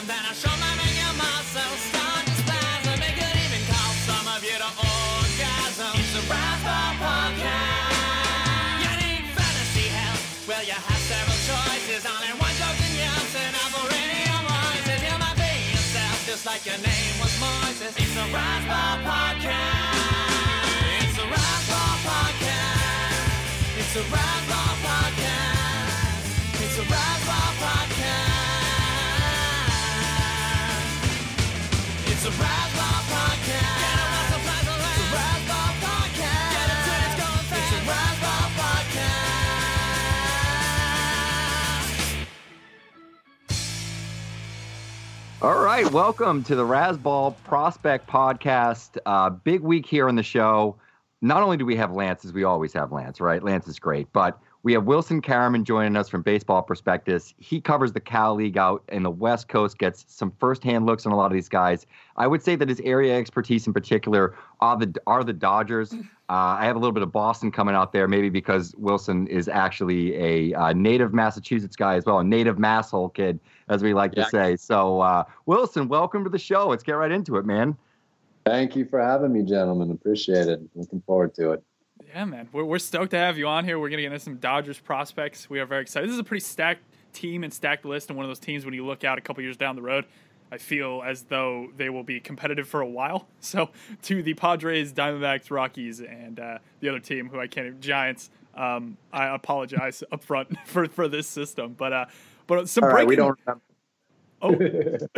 and then I show my menu muscles, start to spasm. It could even cause some of you to orgasm. It's a Razzball podcast. You need fantasy help? Well, you have several choices. Only one joke in yours, and I've already voices. You might be yourself, just like your name was Moises. It's a Razzball podcast. It's a Razzball podcast. It's a Razzball podcast. It's a Razzball podcast. It's a Razzball podcast. Get a Razzball podcast. It's a Razzball podcast. Get it till it's going fast. It's a Razzball podcast. All right, welcome to the Razzball Prospect Podcast. Big week here on the show. Not only do we have Lance, as we always have Lance, right? Lance is great, but we have Wilson Karaman joining us from Baseball Prospectus. He covers the Cal League out in the West Coast, gets some firsthand looks on a lot of these guys. I would say that his area expertise in particular are the Dodgers. I have a little bit of Boston coming out there, maybe because Wilson is actually a native Massachusetts guy as well, a native masshole kid, as we like to say. So, Wilson, welcome to the show. Let's get right into it, man. Thank you for having me, gentlemen. Appreciate it. Looking forward to it. Yeah, man. We're stoked to have you on here. We're going to get into some Dodgers prospects. We are very excited. This is a pretty stacked team and stacked list, and one of those teams when you look out a couple years down the road, I feel as though they will be competitive for a while. So to the Padres, Diamondbacks, Rockies, and the other team who I can't, Giants, I apologize up front for this system. But some all right, breaking... we don't have... Oh, yeah,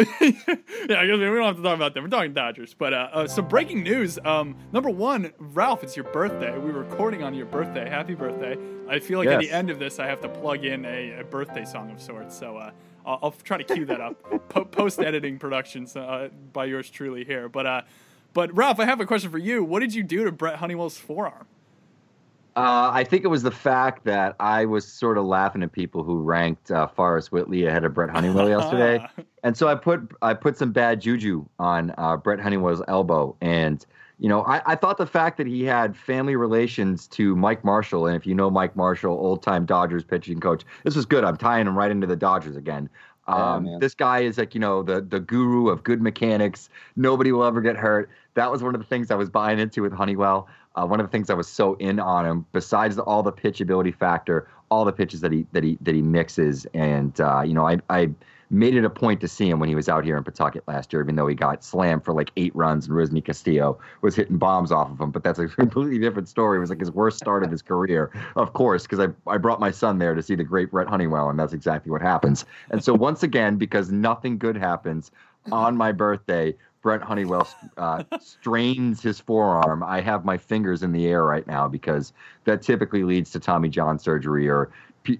I guess we don't have to talk about them. We're talking Dodgers. But some breaking news. Number one, Ralph, it's your birthday. We were recording on your birthday. Happy birthday. I feel like at the end of this, I have to plug in a birthday song of sorts. So I'll try to cue that up. Post-editing productions by yours truly here. But Ralph, I have a question for you. What did you do to Brett Honeywell's forearm? I think it was the fact that I was sort of laughing at people who ranked Forrest Whitley ahead of Brett Honeywell yesterday, and so I put some bad juju on Brett Honeywell's elbow. And you know, I thought the fact that he had family relations to Mike Marshall, and if you know Mike Marshall, old-time Dodgers pitching coach, this was good. I'm tying him right into the Dodgers again. This guy is like, you know, the guru of good mechanics. Nobody will ever get hurt. That was one of the things I was buying into with Honeywell. One of the things I was so in on him, besides all the pitchability factor, all the pitches that he mixes, and you know, I made it a point to see him when he was out here in Pawtucket last year, even though he got slammed for like 8 runs and Rizny Castillo was hitting bombs off of him. But that's a completely different story. It was like his worst start of his career, of course, because I brought my son there to see the great Brett Honeywell, and that's exactly what happens. And so once again, because nothing good happens on my birthday, Brett Honeywell strains his forearm. I have my fingers in the air right now because that typically leads to Tommy John surgery or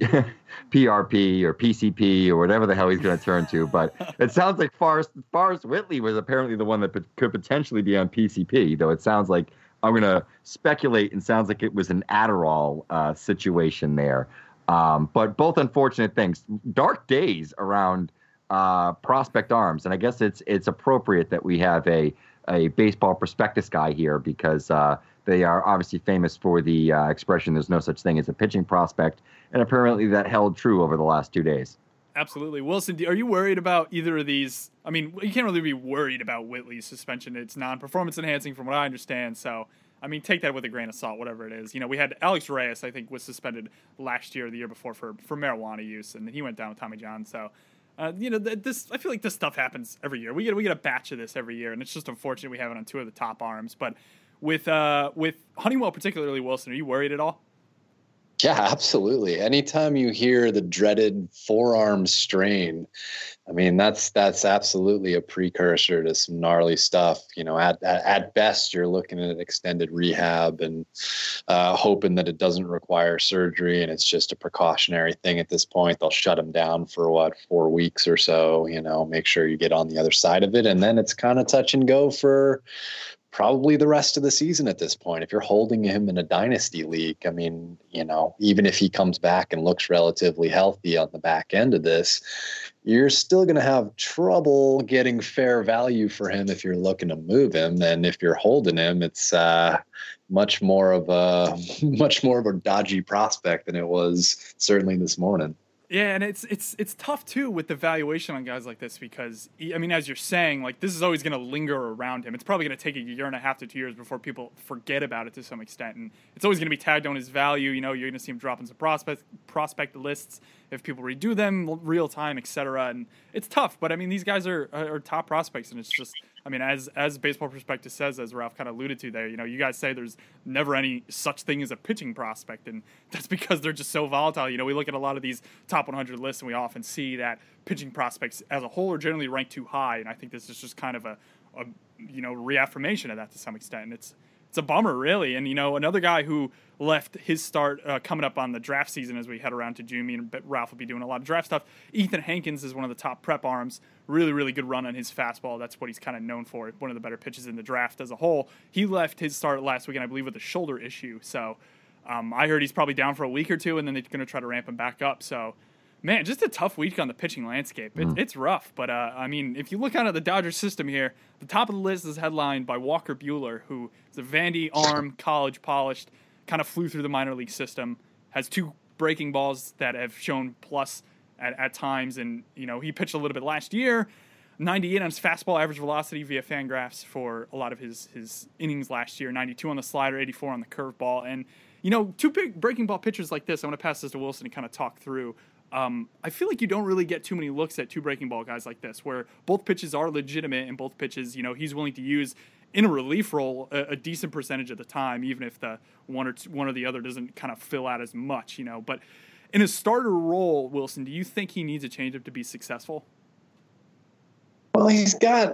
PRP or PCP or whatever the hell he's going to turn to. But it sounds like Forrest Whitley was apparently the one that could potentially be on PCP, though it sounds like, I'm going to speculate, and sounds like it was an Adderall situation there. But both unfortunate things. Dark days around Prospect Arms, and I guess it's appropriate that we have a baseball prospectus guy here because they are obviously famous for the expression "there's no such thing as a pitching prospect," and apparently that held true over the last 2 days. Absolutely. Wilson, are you worried about either of these? I mean, you can't really be worried about Whitley's suspension. It's non-performance enhancing from what I understand, so I mean, take that with a grain of salt, whatever it is. You know, we had Alex Reyes, I think, was suspended last year or the year before for marijuana use, and he went down with Tommy John, so you know, I feel like this stuff happens every year. We get a batch of this every year, and it's just unfortunate we have it on 2 of the top arms. But with Honeywell, particularly Wilson, are you worried at all? Yeah, absolutely. Anytime you hear the dreaded forearm strain, I mean, that's absolutely a precursor to some gnarly stuff. You know, at best, you're looking at extended rehab and hoping that it doesn't require surgery, and it's just a precautionary thing at this point. They'll shut him down for 4 weeks or so, you know, make sure you get on the other side of it. And then it's kind of touch and go for probably the rest of the season at this point. If you're holding him in a dynasty league, I mean, you know, even if he comes back and looks relatively healthy on the back end of this, you're still going to have trouble getting fair value for him if you're looking to move him. And if you're holding him, it's much more of a dodgy prospect than it was certainly this morning. Yeah, and it's tough too with the valuation on guys like this because I mean, as you're saying, like this is always going to linger around him. It's probably going to take a year and a half to 2 years before people forget about it to some extent, and it's always going to be tagged on his value. You know, you're going to see him drop into prospect lists if people redo them real time, etc. And it's tough, but I mean, these guys are top prospects, and it's just. I mean, as Baseball Prospectus says, as Ralph kind of alluded to there, you know, you guys say there's never any such thing as a pitching prospect, and that's because they're just so volatile. You know, we look at a lot of these top 100 lists, and we often see that pitching prospects as a whole are generally ranked too high, and I think this is just kind of a you know, reaffirmation of that to some extent. And it's a bummer, really. And, you know, another guy who left his start coming up on the draft season as we head around to June, me and Ralph will be doing a lot of draft stuff. Ethan Hankins is one of the top prep arms. Really, really good run on his fastball. That's what he's kind of known for. One of the better pitches in the draft as a whole. He left his start last weekend, I believe, with a shoulder issue. So I heard he's probably down for a week or two, and then they're going to try to ramp him back up. So, man, just a tough week on the pitching landscape. It's rough. But, I mean, if you look out at the Dodgers system here, the top of the list is headlined by Walker Buehler, who is a Vandy arm, college polished, kind of flew through the minor league system, has 2 breaking balls that have shown plus at times. And, you know, he pitched a little bit last year, 98 on his fastball average velocity via Fangraphs for a lot of his innings last year, 92 on the slider, 84 on the curveball. And, you know, 2 big breaking ball pitchers like this, I want to pass this to Wilson and kind of talk through. I feel like you don't really get too many looks at 2 breaking ball guys like this, where both pitches are legitimate and both pitches, you know, he's willing to use in a relief role a decent percentage of the time, even if the one or the other doesn't kind of fill out as much, you know. But in a starter role, Wilson, do you think he needs a changeup to be successful? Well, he's got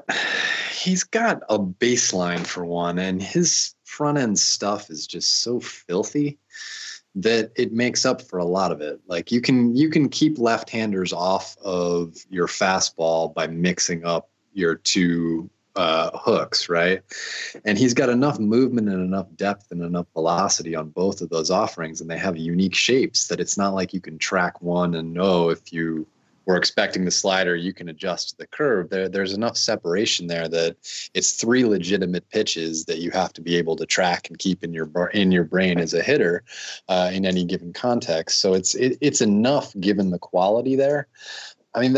a baseline for one, and his front end stuff is just so filthy that it makes up for a lot of it. Like you can keep left-handers off of your fastball by mixing up your 2 hooks, right? And he's got enough movement and enough depth and enough velocity on both of those offerings, and they have unique shapes that it's not like you can track one and know if you were expecting the slider, you can adjust to the curve. There's enough separation there that it's 3 legitimate pitches that you have to be able to track and keep in your brain as a hitter in any given context. So it's enough given the quality there. I mean,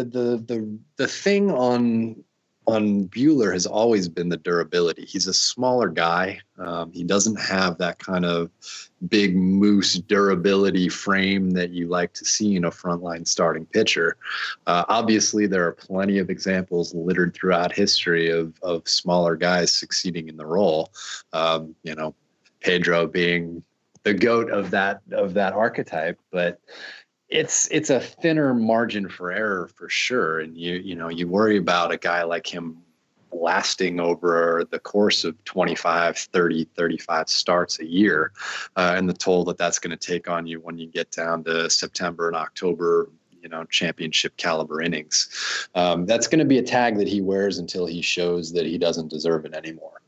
the thing on Buehler has always been the durability. He's a smaller guy. He doesn't have that kind of big moose durability frame that you like to see in a frontline starting pitcher. Obviously, there are plenty of examples littered throughout history of smaller guys succeeding in the role. You know, Pedro being the GOAT of that archetype, but it's a thinner margin for error for sure. And you worry about a guy like him lasting over the course of 25, 30, 35 starts a year, and the toll that's going to take on you when you get down to September and October, you know, championship caliber innings. That's going to be a tag that he wears until he shows that he doesn't deserve it anymore.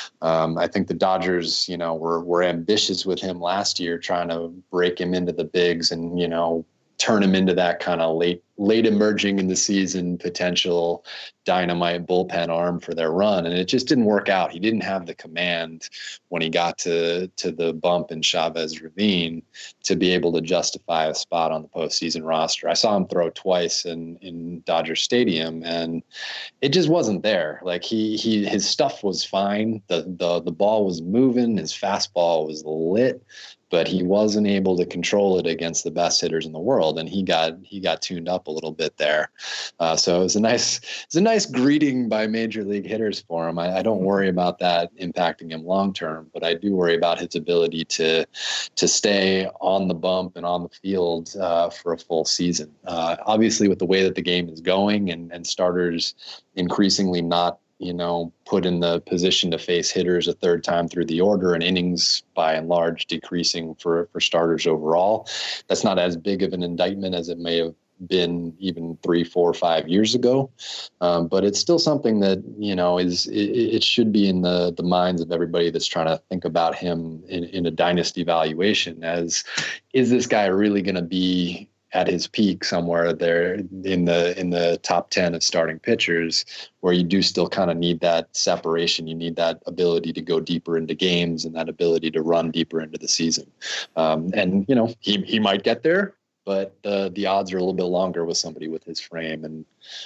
I think the Dodgers, you know, were ambitious with him last year, trying to break him into the bigs and, you know, turn him into that kind of late emerging in the season potential dynamite bullpen arm for their run. And it just didn't work out. He didn't have the command when he got to the bump in Chavez Ravine to be able to justify a spot on the postseason roster. I saw him throw twice in Dodger Stadium, and it just wasn't there. Like his stuff was fine. The ball was moving. His fastball was lit, but he wasn't able to control it against the best hitters in the world. And he got tuned up a little bit there. So it was a nice greeting by major league hitters for him. I don't worry about that impacting him long term, but I do worry about his ability to stay on the bump and on the field for a full season. Obviously, with the way that the game is going and starters increasingly not, you know, put in the position to face hitters a third time through the order, and innings by and large decreasing for starters overall. That's not as big of an indictment as it may have been even 3, 4, 5 years ago. But it's still something that, you know, it should be in the minds of everybody that's trying to think about him in a dynasty valuation as, is this guy really going to be at his peak somewhere there in the top 10 of starting pitchers, where you do still kind of need that separation. You need that ability to go deeper into games and that ability to run deeper into the season. And, you know, he might get there. but the odds are a little bit longer with somebody with his frame and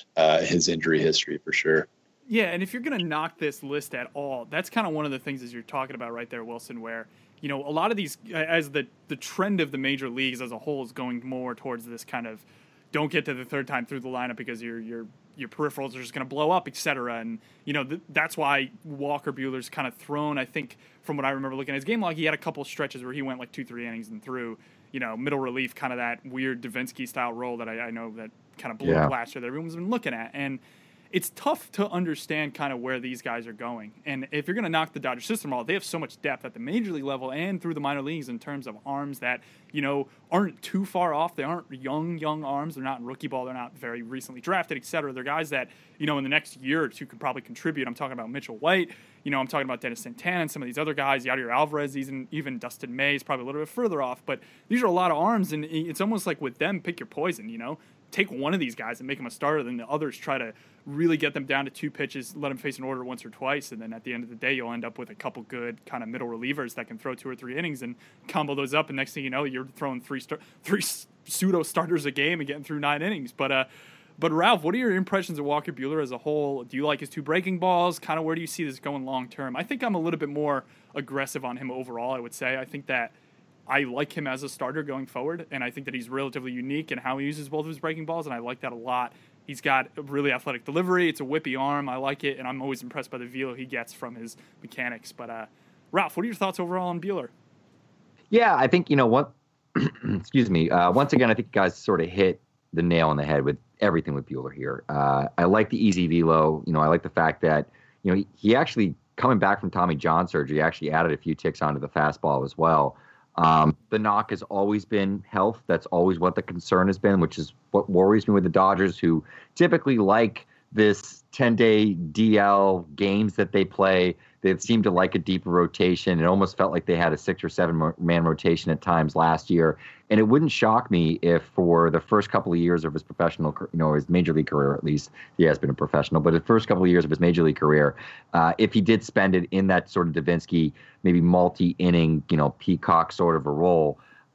his injury history for sure. Yeah, and if you're going to knock this list at all, that's kind of one of the things as you're talking about right there, Wilson, where, you know, a lot of these, as the trend of the major leagues as a whole is going more towards this kind of don't get to the third time through the lineup because your peripherals are just going to blow up, et cetera. And, you know, that's why Walker Buehler's kind of thrown, I think, from what I remember looking at his game log, he had a couple stretches where he went like 2-3 innings and threw, you know, middle relief, kind of that weird Davinsky-style role that I know that kind of blew up last year that everyone's been looking at. And it's tough to understand kind of where these guys are going. And if you're going to knock the Dodgers system all, they have so much depth at the major league level and through the minor leagues in terms of arms that, you know, aren't too far off. They aren't young arms. They're not in rookie ball. They're not very recently drafted, et cetera. They're guys that, you know, in the next year or two could probably contribute. I'm talking about Mitchell White. You know, I'm talking about Dennis Santana and some of these other guys, Yadier Alvarez, even Dustin May is probably a little bit further off. But these are a lot of arms, and it's almost like with them, pick your poison, you know. Take one of these guys and make them a starter, then the others try to really get them down to 2 pitches, let them face an order once or twice, and then at the end of the day, you'll end up with a couple good kind of middle relievers that can throw 2 or 3 innings and combo those up, and next thing you know, you're throwing three pseudo starters a game and getting through 9 innings. But Ralph, what are your impressions of Walker Buehler as a whole? Do you like his 2 breaking balls? Kind of where do you see this going long term? I think I'm a little bit more aggressive on him overall, I would say. I think that I like him as a starter going forward, and I think that he's relatively unique in how he uses both of his breaking balls, and I like that a lot. He's got a really athletic delivery. It's a whippy arm. I like it, and I'm always impressed by the velo he gets from his mechanics. But, Ralph, what are your thoughts overall on Buehler? Yeah, I think, you know, what, excuse me. Once again, I think you guys sort of hit the nail on the head with everything with Buehler here. I like the easy velo. You know, I like the fact that, you know, he actually, coming back from Tommy John surgery, actually added a few ticks onto the fastball as well. The knock has always been health. That's always what the concern has been, which is what worries me with the Dodgers, who typically like this 10-day DL games that they play. They seem to like a deeper rotation. It almost felt like they had a 6 or 7 man rotation at times last year. And it wouldn't shock me if for the first couple of years of his professional, you know, his major league career, at least he has been a professional, but the first couple of years of his major league career, if he did spend it in that sort of Davinsky, maybe multi-inning, you know, peacock sort of a role,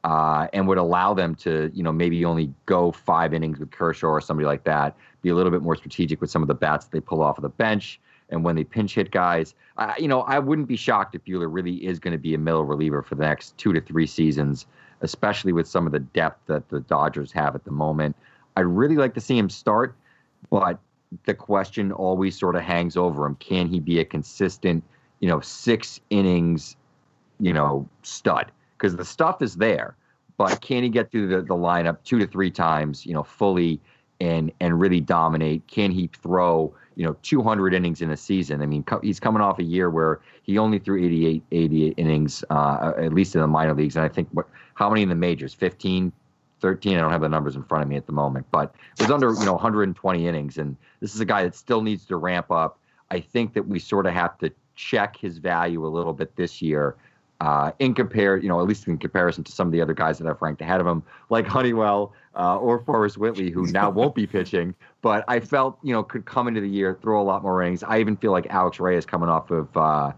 and would allow them to, you know, maybe only go 5 innings with Kershaw or somebody like that, be a little bit more strategic with some of the bats that they pull off of the bench. And when they pinch hit guys, you know, I wouldn't be shocked if Buehler really is going to be a middle reliever for the next 2 to 3 seasons, especially with some of the depth that the Dodgers have at the moment. I'd really like to see him start, but the question always sort of hangs over him. Can he be a consistent, you know, 6 innings, you know, stud? Because the stuff is there, but can he get through the lineup 2 to 3 times, you know, fully and really dominate? Can he throw, you know, 200 innings in a season? I mean, he's coming off a year where he only threw 88 innings, at least in the minor leagues. And I think, how many in the majors? 15, 13? I don't have the numbers in front of me at the moment, but it was under, you know, 120 innings. And this is a guy that still needs to ramp up. I think that we sort of have to check his value a little bit this year, at least in comparison to some of the other guys that I've ranked ahead of him, like Honeywell or Forrest Whitley, who now won't be pitching, but I felt, you know, could come into the year, throw a lot more innings. I even feel like Alex Reyes coming off of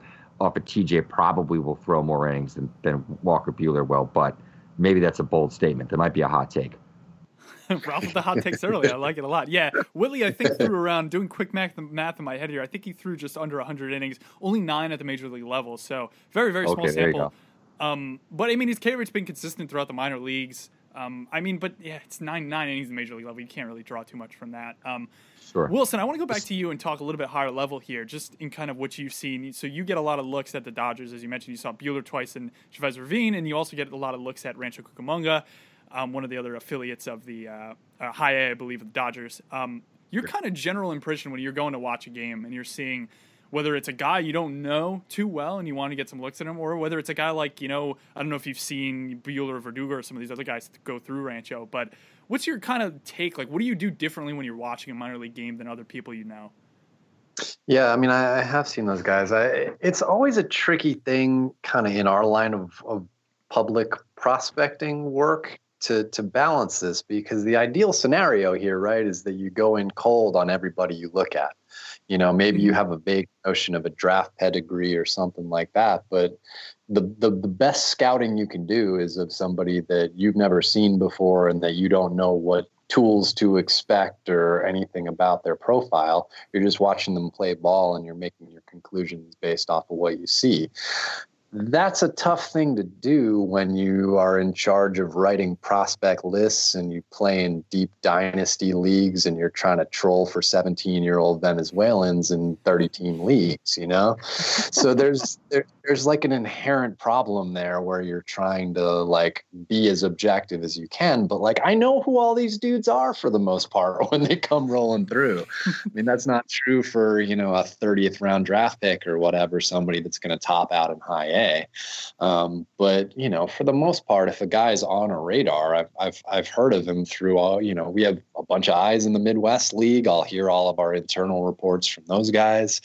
TJ probably will throw more innings than Walker Buehler will, but maybe that's a bold statement. That might be a hot take. Ralph with the hot takes early. I like it a lot. Yeah, Whitley, I think, threw around, doing quick math in my head here, I think he threw just under 100 innings, only 9 at the major league level, so very, very small sample. But, I mean, his K rate's been consistent throughout the minor leagues. It's 9 innings in the major league level. You can't really draw too much from that. Sure. Wilson, I want to go back to you and talk a little bit higher level here, just in kind of what you've seen. So you get a lot of looks at the Dodgers, as you mentioned. You saw Buehler twice in Chavez Ravine, and you also get a lot of looks at Rancho Cucamonga, one of the other affiliates of the High A, I believe, of the Dodgers. Your kind of general impression when you're going to watch a game and you're seeing whether it's a guy you don't know too well and you want to get some looks at him, or whether it's a guy like, you know, I don't know if you've seen Buehler or Verdugo or some of these other guys go through Rancho, but what's your kind of take? Like, what do you do differently when you're watching a minor league game than other people you know? Yeah, I mean, I have seen those guys. It's always a tricky thing kind of in our line of public prospecting work. to balance this, because the ideal scenario here, right, is that you go in cold on everybody you look at. You know, maybe you have a vague notion of a draft pedigree or something like that, but the best scouting you can do is of somebody that you've never seen before and that you don't know what tools to expect or anything about their profile. You're just watching them play ball and you're making your conclusions based off of what you see. That's a tough thing to do when you are in charge of writing prospect lists and you play in deep dynasty leagues and you're trying to troll for 17-year-old Venezuelans in 30-team leagues, you know? So there's like an inherent problem there where you're trying to like be as objective as you can, but like I know who all these dudes are for the most part when they come rolling through. I mean, that's not true for, you know, a 30th round draft pick or whatever, somebody that's going to top out in high A. But you know, for the most part, if a guy's on a radar, I've heard of him through all, you know, we have a bunch of eyes in the Midwest League. I'll hear all of our internal reports from those guys.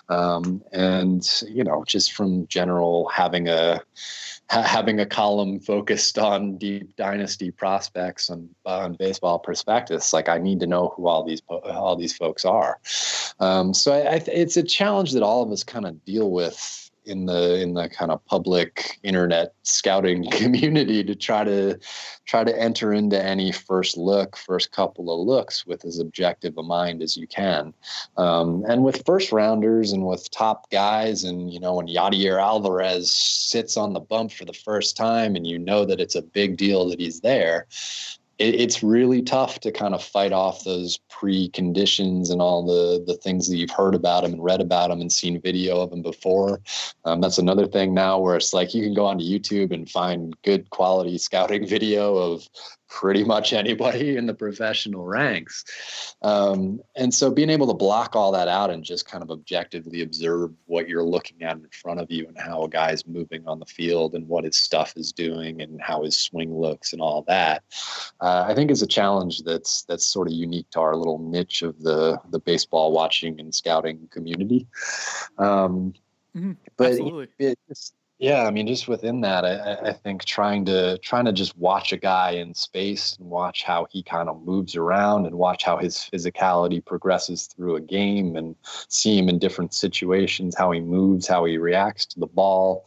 And, you know, just from general having a column focused on deep dynasty prospects on Baseball Prospectus, like I need to know who all these folks are. So it's a challenge that all of us kind of deal with in the kind of public internet scouting community, to try to enter into any first couple of looks with as objective a mind as you can. And with first rounders and with top guys, and, you know, when Yadier Alvarez sits on the bump for the first time and you know that it's a big deal that he's there, it's really tough to kind of fight off those preconditions and all the things that you've heard about him and read about him and seen video of him before. That's another thing now where it's like you can go onto YouTube and find good quality scouting video of pretty much anybody in the professional ranks. And so being able to block all that out and just kind of objectively observe what you're looking at in front of you and how a guy's moving on the field and what his stuff is doing and how his swing looks and all that, I think is a challenge that's sort of unique to our little niche of the baseball watching and scouting community. But Absolutely. Yeah, I mean, just within that, I think trying to just watch a guy in space and watch how he kind of moves around and watch how his physicality progresses through a game and see him in different situations, how he moves, how he reacts to the ball.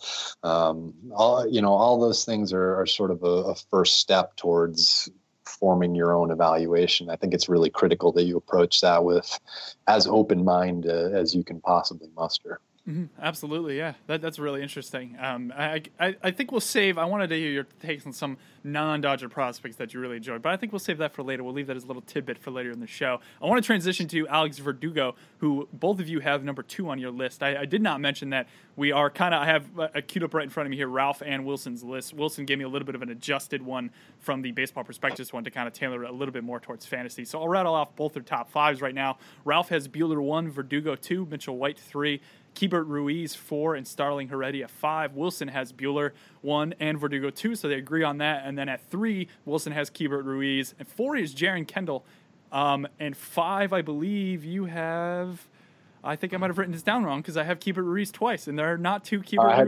All those things are sort of a first step towards forming your own evaluation. I think it's really critical that you approach that with as open mind as you can possibly muster. Mm-hmm. Absolutely, yeah. That's really interesting. I think we'll save. I wanted to hear your takes on some non-Dodger prospects that you really enjoyed, but I think we'll save that for later. We'll leave that as a little tidbit for later in the show. I want to transition to Alex Verdugo, who both of you have number 2 on your list. I did not mention that we are I have queued up right in front of me here, Ralph and Wilson's list. Wilson gave me a little bit of an adjusted one from the Baseball Prospectus one to kind of tailor it a little bit more towards fantasy. So I'll rattle off both their top 5s right now. Ralph has Buehler 1, Verdugo 2, Mitchell White 3, Keibert Ruiz 4, and Starling Heredia 5. Wilson has Buehler 1 and Verdugo 2, so they agree on that. And then at 3, Wilson has Keibert Ruiz. And 4 is Jaron Kendall. And 5, I believe you have... I think I might have written this down wrong because I have Keibert Ruiz twice, and there are not 2 Keibert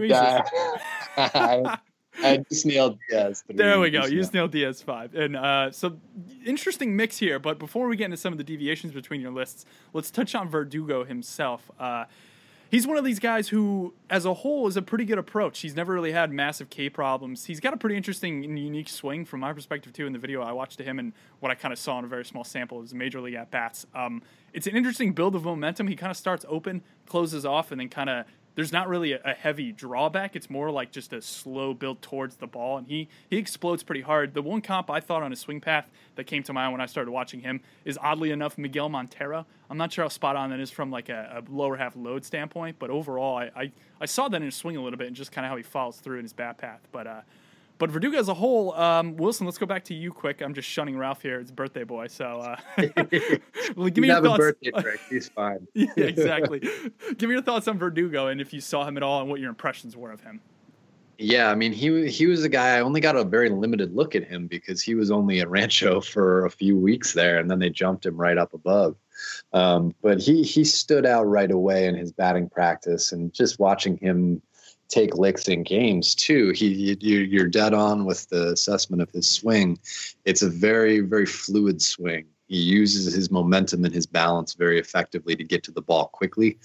Ruizes. I just nailed Diaz. There we go. You just nailed Diaz 5. And so interesting mix here. But before we get into some of the deviations between your lists, let's touch on Verdugo himself. He's one of these guys who, as a whole, is a pretty good approach. He's never really had massive K problems. He's got a pretty interesting and unique swing from my perspective, too, in the video I watched to him and what I kind of saw in a very small sample of his major league at-bats. It's an interesting build of momentum. He kind of starts open, closes off, and then kind of there's not really a heavy drawback. It's more like just a slow build towards the ball, and he explodes pretty hard. The one comp I thought on his swing path that came to mind when I started watching him is, oddly enough, Miguel Montero. I'm not sure how spot on that is from like a lower half load standpoint, but overall I saw that in his swing a little bit and just kind of how he follows through in his bat path. But Verdugo as a whole, Wilson, let's go back to you quick. I'm just shunning Ralph here. It's birthday boy, so well, give me your thoughts. Have a birthday trick. He's fine. Yeah, exactly. Give me your thoughts on Verdugo and if you saw him at all and what your impressions were of him. Yeah, I mean, he was a guy, I only got a very limited look at him because he was only at Rancho for a few weeks there, and then they jumped him right up above. But he stood out right away in his batting practice, and just watching him take licks in games too. You're dead on with the assessment of his swing. It's a very, very fluid swing. He uses his momentum and his balance very effectively to get to the ball quickly.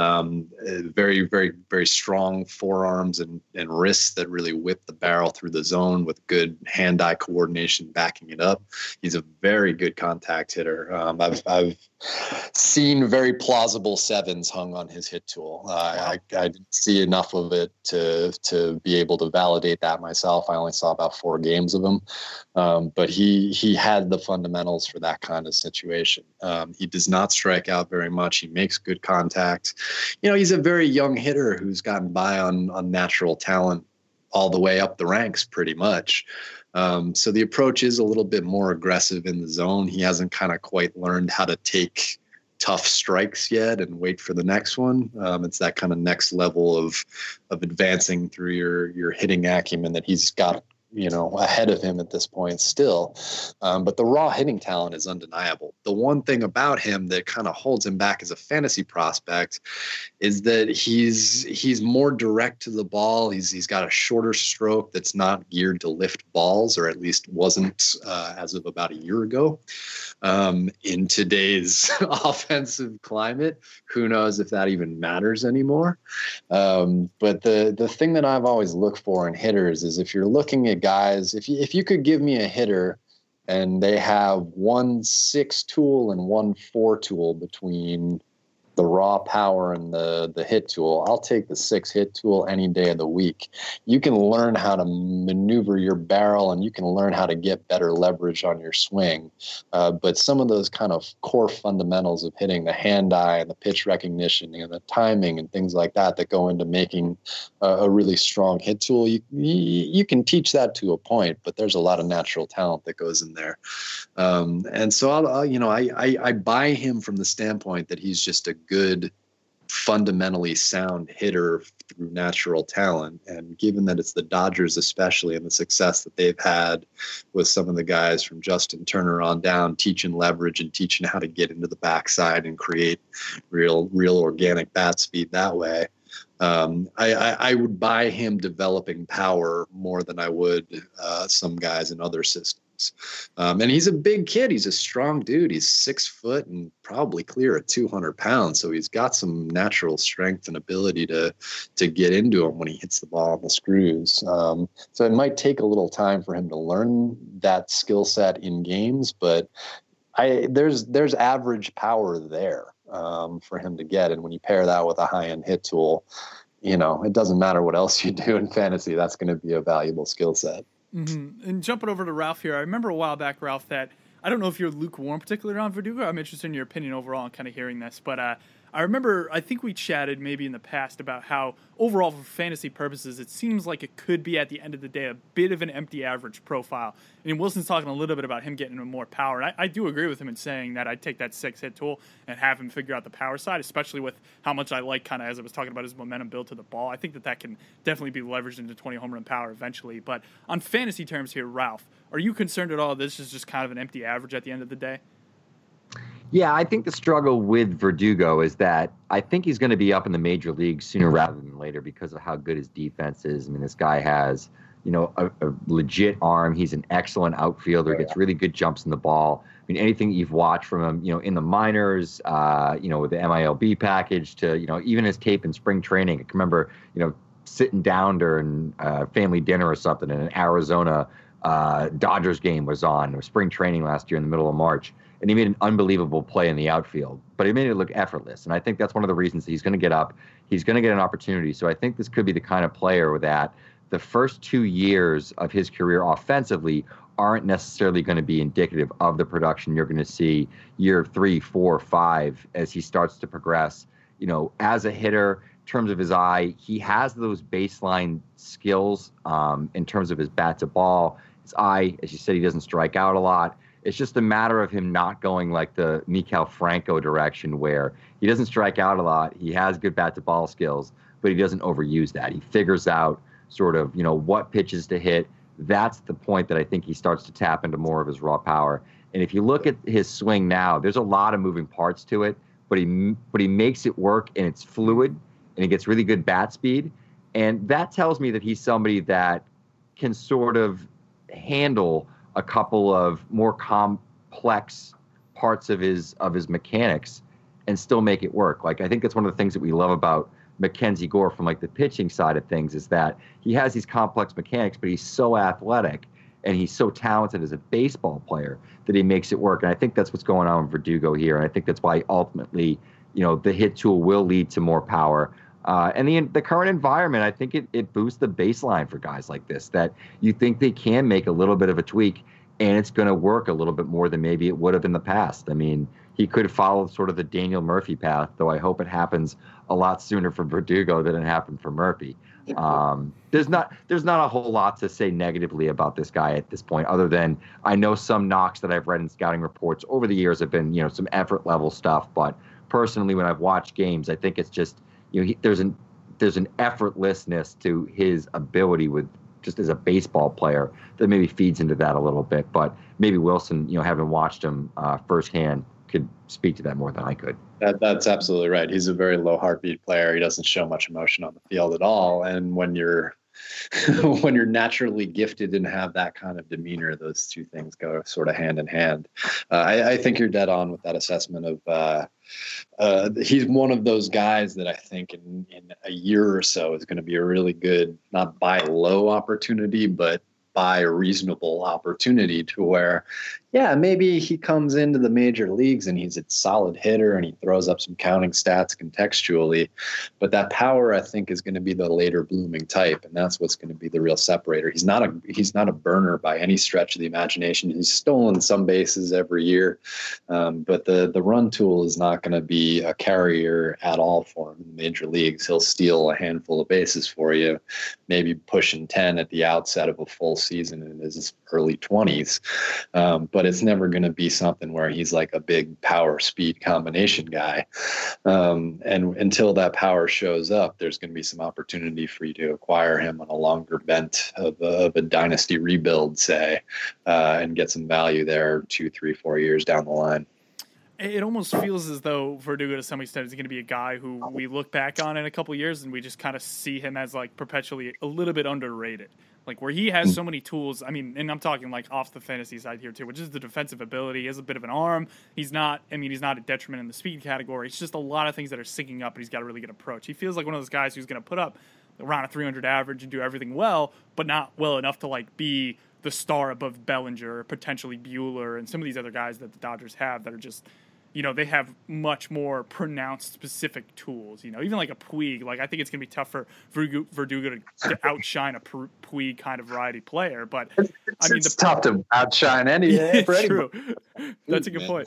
Very, very, very strong forearms and wrists that really whip the barrel through the zone with good hand-eye coordination backing it up. He's a very good contact hitter. I've seen very plausible sevens hung on his hit tool. I didn't see enough of it to be able to validate that myself. I only saw about 4 games of him, but he had the fundamentals for that kind of situation. He does not strike out very much. He makes good contact. He's a very young hitter who's gotten by on natural talent all the way up the ranks pretty much. So the approach is a little bit more aggressive in the zone. He hasn't kind of quite learned how to take tough strikes yet and wait for the next one. It's that kind of next level of advancing through your hitting acumen that he's got ahead of him at this point still. But the raw hitting talent is undeniable. The one thing about him that kind of holds him back as a fantasy prospect is that he's more direct to the ball. He's got a shorter stroke that's not geared to lift balls, or at least wasn't as of about a year ago. In today's offensive climate, who knows if that even matters anymore. But the thing that I've always looked for in hitters is, if you're looking at guys, if you could give me a hitter and they have 1 6 tool and 1 4 tool between the raw power and the hit tool, I'll take the 6 hit tool any day of the week. You can learn how to maneuver your barrel, and you can learn how to get better leverage on your swing. But some of those kind of core fundamentals of hitting, the hand-eye and the pitch recognition and the timing and things like that go into making a really strong hit tool, you can teach that to a point, but there's a lot of natural talent that goes in there. And so I buy him from the standpoint that he's just a good, fundamentally sound hitter through natural talent. And given that it's the Dodgers especially, and the success that they've had with some of the guys from Justin Turner on down, teaching leverage and teaching how to get into the backside and create real organic bat speed that way, I would buy him developing power more than I would some guys in other systems. And he's a big kid. He's a strong dude. He's 6 foot and probably clear at 200 pounds. So he's got some natural strength and ability to get into him when he hits the ball on the screws. So it might take a little time for him to learn that skill set in games, but there's average power there for him to get. And when you pair that with a high-end hit tool, it doesn't matter what else you do in fantasy. That's going to be a valuable skill set. Mm-hmm. And jumping over to Ralph here, I remember a while back, Ralph, that I don't know if you're lukewarm particularly on Verdugo. I'm interested in your opinion overall and kind of hearing this. But I remember, I think we chatted maybe in the past about how overall for fantasy purposes, it seems like it could be at the end of the day a bit of an empty average profile. And Wilson's talking a little bit about him getting more power. And I do agree with him in saying that I'd take that 6 hit tool and have him figure out the power side, especially with how much I like kind of, as I was talking about, his momentum build to the ball. I think that can definitely be leveraged into 20 home run power eventually. But on fantasy terms here, Ralph, are you concerned at all this is just kind of an empty average at the end of the day? Yeah, I think the struggle with Verdugo is that I think he's going to be up in the major leagues sooner rather than later because of how good his defense is. I mean, this guy has, a legit arm. He's an excellent outfielder, gets really good jumps in the ball. I mean, anything you've watched from him, in the minors, with the MILB package to, even his tape in spring training. I can remember, sitting down during family dinner or something and an Arizona Dodgers game was on, or spring training last year in the middle of March. And he made an unbelievable play in the outfield, but he made it look effortless. And I think that's one of the reasons he's going to get up. He's going to get an opportunity. So I think this could be the kind of player that the first 2 years of his career offensively aren't necessarily going to be indicative of the production you're going to see year 3, 4, 5 as he starts to progress. As a hitter, in terms of his eye, he has those baseline skills in terms of his bat to ball. His eye, as you said, he doesn't strike out a lot. It's just a matter of him not going like the Maikel Franco direction where he doesn't strike out a lot. He has good bat-to-ball skills, but he doesn't overuse that. He figures out sort of, what pitches to hit. That's the point that I think he starts to tap into more of his raw power. And if you look at his swing now, there's a lot of moving parts to it, but he makes it work, and it's fluid, and he gets really good bat speed. And that tells me that he's somebody that can sort of handle a couple of more complex parts of his mechanics and still make it work. Like, I think that's one of the things that we love about Mackenzie Gore from like the pitching side of things, is that he has these complex mechanics, but he's so athletic and he's so talented as a baseball player that he makes it work. And I think that's what's going on with Verdugo here. And I think that's why ultimately, the hit tool will lead to more power. And the current environment, I think it boosts the baseline for guys like this, that you think they can make a little bit of a tweak and it's going to work a little bit more than maybe it would have in the past. I mean, he could follow sort of the Daniel Murphy path, though I hope it happens a lot sooner for Verdugo than it happened for Murphy. There's not a whole lot to say negatively about this guy at this point, other than I know some knocks that I've read in scouting reports over the years have been, some effort level stuff. But personally, when I've watched games, I think it's just, there's an effortlessness to his ability with just as a baseball player that maybe feeds into that a little bit. But maybe Wilson, having watched him firsthand, could speak to that more than I could. That's absolutely right. He's a very low heartbeat player. He doesn't show much emotion on the field at all. And when you're naturally gifted and have that kind of demeanor, those two things go sort of hand in hand. I think you're dead on with that assessment of he's one of those guys that I think in a year or so is going to be a really good, not buy low opportunity, but buy a reasonable opportunity to where, yeah, maybe he comes into the major leagues and he's a solid hitter and he throws up some counting stats contextually. But that power, I think, is going to be the later blooming type. And that's what's going to be the real separator. He's not a burner by any stretch of the imagination. He's stolen some bases every year. But the run tool is not going to be a carrier at all for him in the major leagues. He'll steal a handful of bases for you, maybe pushing 10 at the outset of a full season in his early 20s. But it's never going to be something where he's like a big power speed combination guy. And until that power shows up, there's going to be some opportunity for you to acquire him on a longer bent of a dynasty rebuild, say, and get some value there 2, 3, 4 years down the line. It almost feels as though Verdugo, to some extent, is going to be a guy who we look back on in a couple of years and we just kind of see him as like perpetually a little bit underrated. Like where he has so many tools. I mean, and I'm talking like off the fantasy side here too, which is the defensive ability. He has a bit of an arm. He's not a detriment in the speed category. It's just a lot of things that are syncing up, and he's got a really good approach. He feels like one of those guys who's going to put up around a 300 average and do everything well, but not well enough to like be the star above Bellinger or potentially Buehler and some of these other guys that the Dodgers have that are just, they have much more pronounced specific tools. Even like a Puig, like I think it's going to be tough for Verdugo to outshine a Puig kind of variety player. But it's tough to outshine any. True. That's a good point.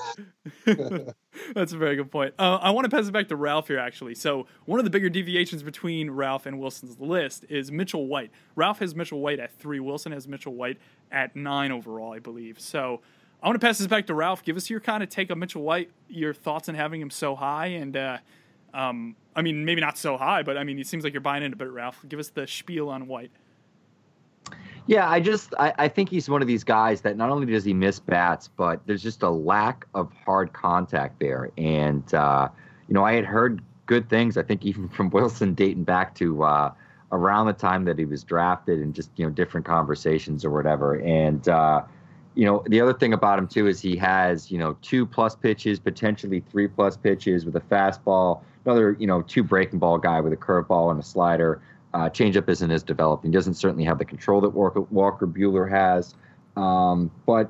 That's a very good point. I want to pass it back to Ralph here, actually. So one of the bigger deviations between Ralph and Wilson's list is Mitchell White. Ralph has Mitchell White at 3. Wilson has Mitchell White at 9 overall, I believe. So I want to pass this back to Ralph. Give us your kind of take on Mitchell White, your thoughts on having him so high. And, I mean, maybe not so high, but, I mean, it seems like you're buying into it, Ralph. Give us the spiel on White. Yeah, I think he's one of these guys that not only does he miss bats, but there's just a lack of hard contact there. And, I had heard good things, I think even from Wilson dating back to around the time that he was drafted and just, different conversations or whatever. And, the other thing about him, too, is he has, 2+ pitches, potentially 3+ pitches with a fastball, another, 2 breaking ball guy with a curveball and a slider. Changeup isn't as developed. He doesn't certainly have the control that Walker Buehler has. But,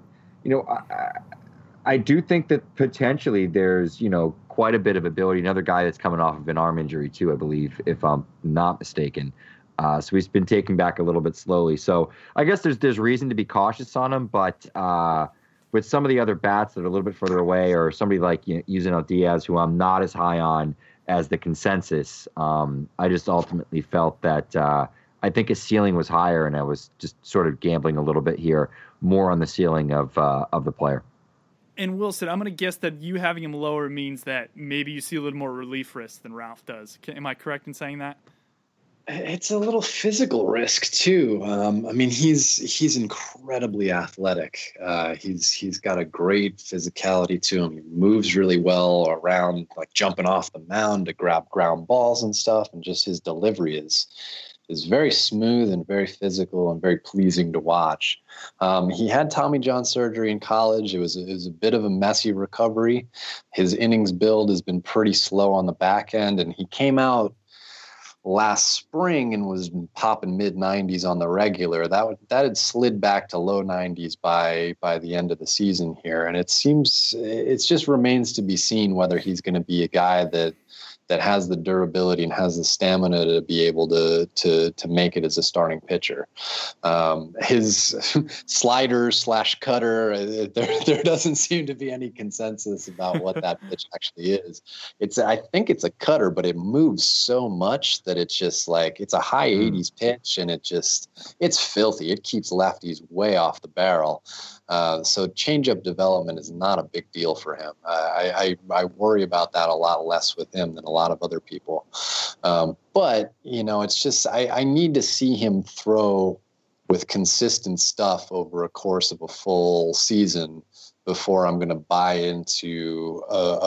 I do think that potentially there's, quite a bit of ability. Another guy that's coming off of an arm injury, too, I believe, if I'm not mistaken. So he's been taken back a little bit slowly. So I guess there's reason to be cautious on him, but with some of the other bats that are a little bit further away, or somebody like Yusniel Diaz, who I'm not as high on as the consensus, I just ultimately felt that I think his ceiling was higher, and I was just sort of gambling a little bit here, more on the ceiling of the player. And Wilson, I'm going to guess that you having him lower means that maybe you see a little more relief risk than Ralph does. Am I correct in saying that? It's a little physical risk too. I mean, he's incredibly athletic. He's got a great physicality to him. He moves really well around, like jumping off the mound to grab ground balls and stuff. And just his delivery is is very smooth and very physical and very pleasing to watch. He had Tommy John surgery in college. It was a bit of a messy recovery. His innings build has been pretty slow on the back end, and he came out last spring and was popping mid 90s on the regular. That had slid back to low 90s by the end of the season here, and it just remains to be seen whether he's going to be a guy that has the durability and has the stamina to be able to make it as a starting pitcher. His slider / cutter, there doesn't seem to be any consensus about what that pitch actually is. I think it's a cutter, but it moves so much that it's just like, it's a high 80s pitch, and it's filthy. It keeps lefties way off the barrel. So changeup development is not a big deal for him. I worry about that a lot less with him than a lot of other people. But, it's just, I need to see him throw with consistent stuff over a course of a full season before I'm going to buy into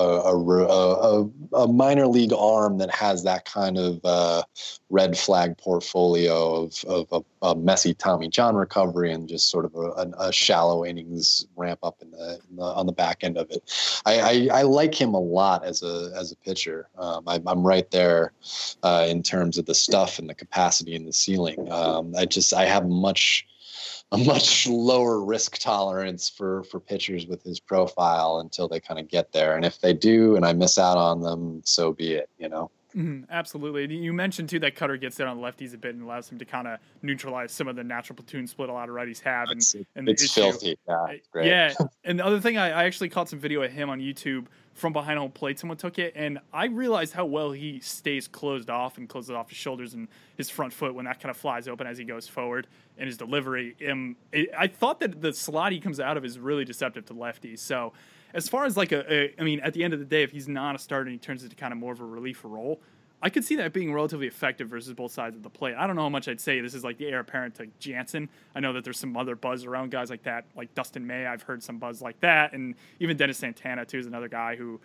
a minor league arm that has that kind of red flag portfolio of a messy Tommy John recovery and just sort of a shallow innings ramp up on the back end of it. I like him a lot as a pitcher. I'm right there in terms of the stuff and the capacity and the ceiling. I have a much lower risk tolerance for pitchers with his profile until they kind of get there. And if they do, and I miss out on them, so be it, Absolutely. You mentioned too that cutter gets down on lefties a bit and allows him to kind of neutralize some of the natural platoon split a lot of righties have. And it's filthy. Yeah, it's great. Yeah. And the other thing, I actually caught some video of him on YouTube from behind home plate. Someone took it, and I realized how well he stays closed off and closes off his shoulders and his front foot when that kind of flies open as he goes forward, and his delivery. I thought that the slot he comes out of is really deceptive to lefties. So as far as at the end of the day, if he's not a starter and he turns into kind of more of a relief role, I could see that being relatively effective versus both sides of the plate. I don't know how much I'd say this is like the heir apparent to Jansen. I know that there's some other buzz around guys like that, like Dustin May. I've heard some buzz like that, and even Dennis Santana too is another guy who,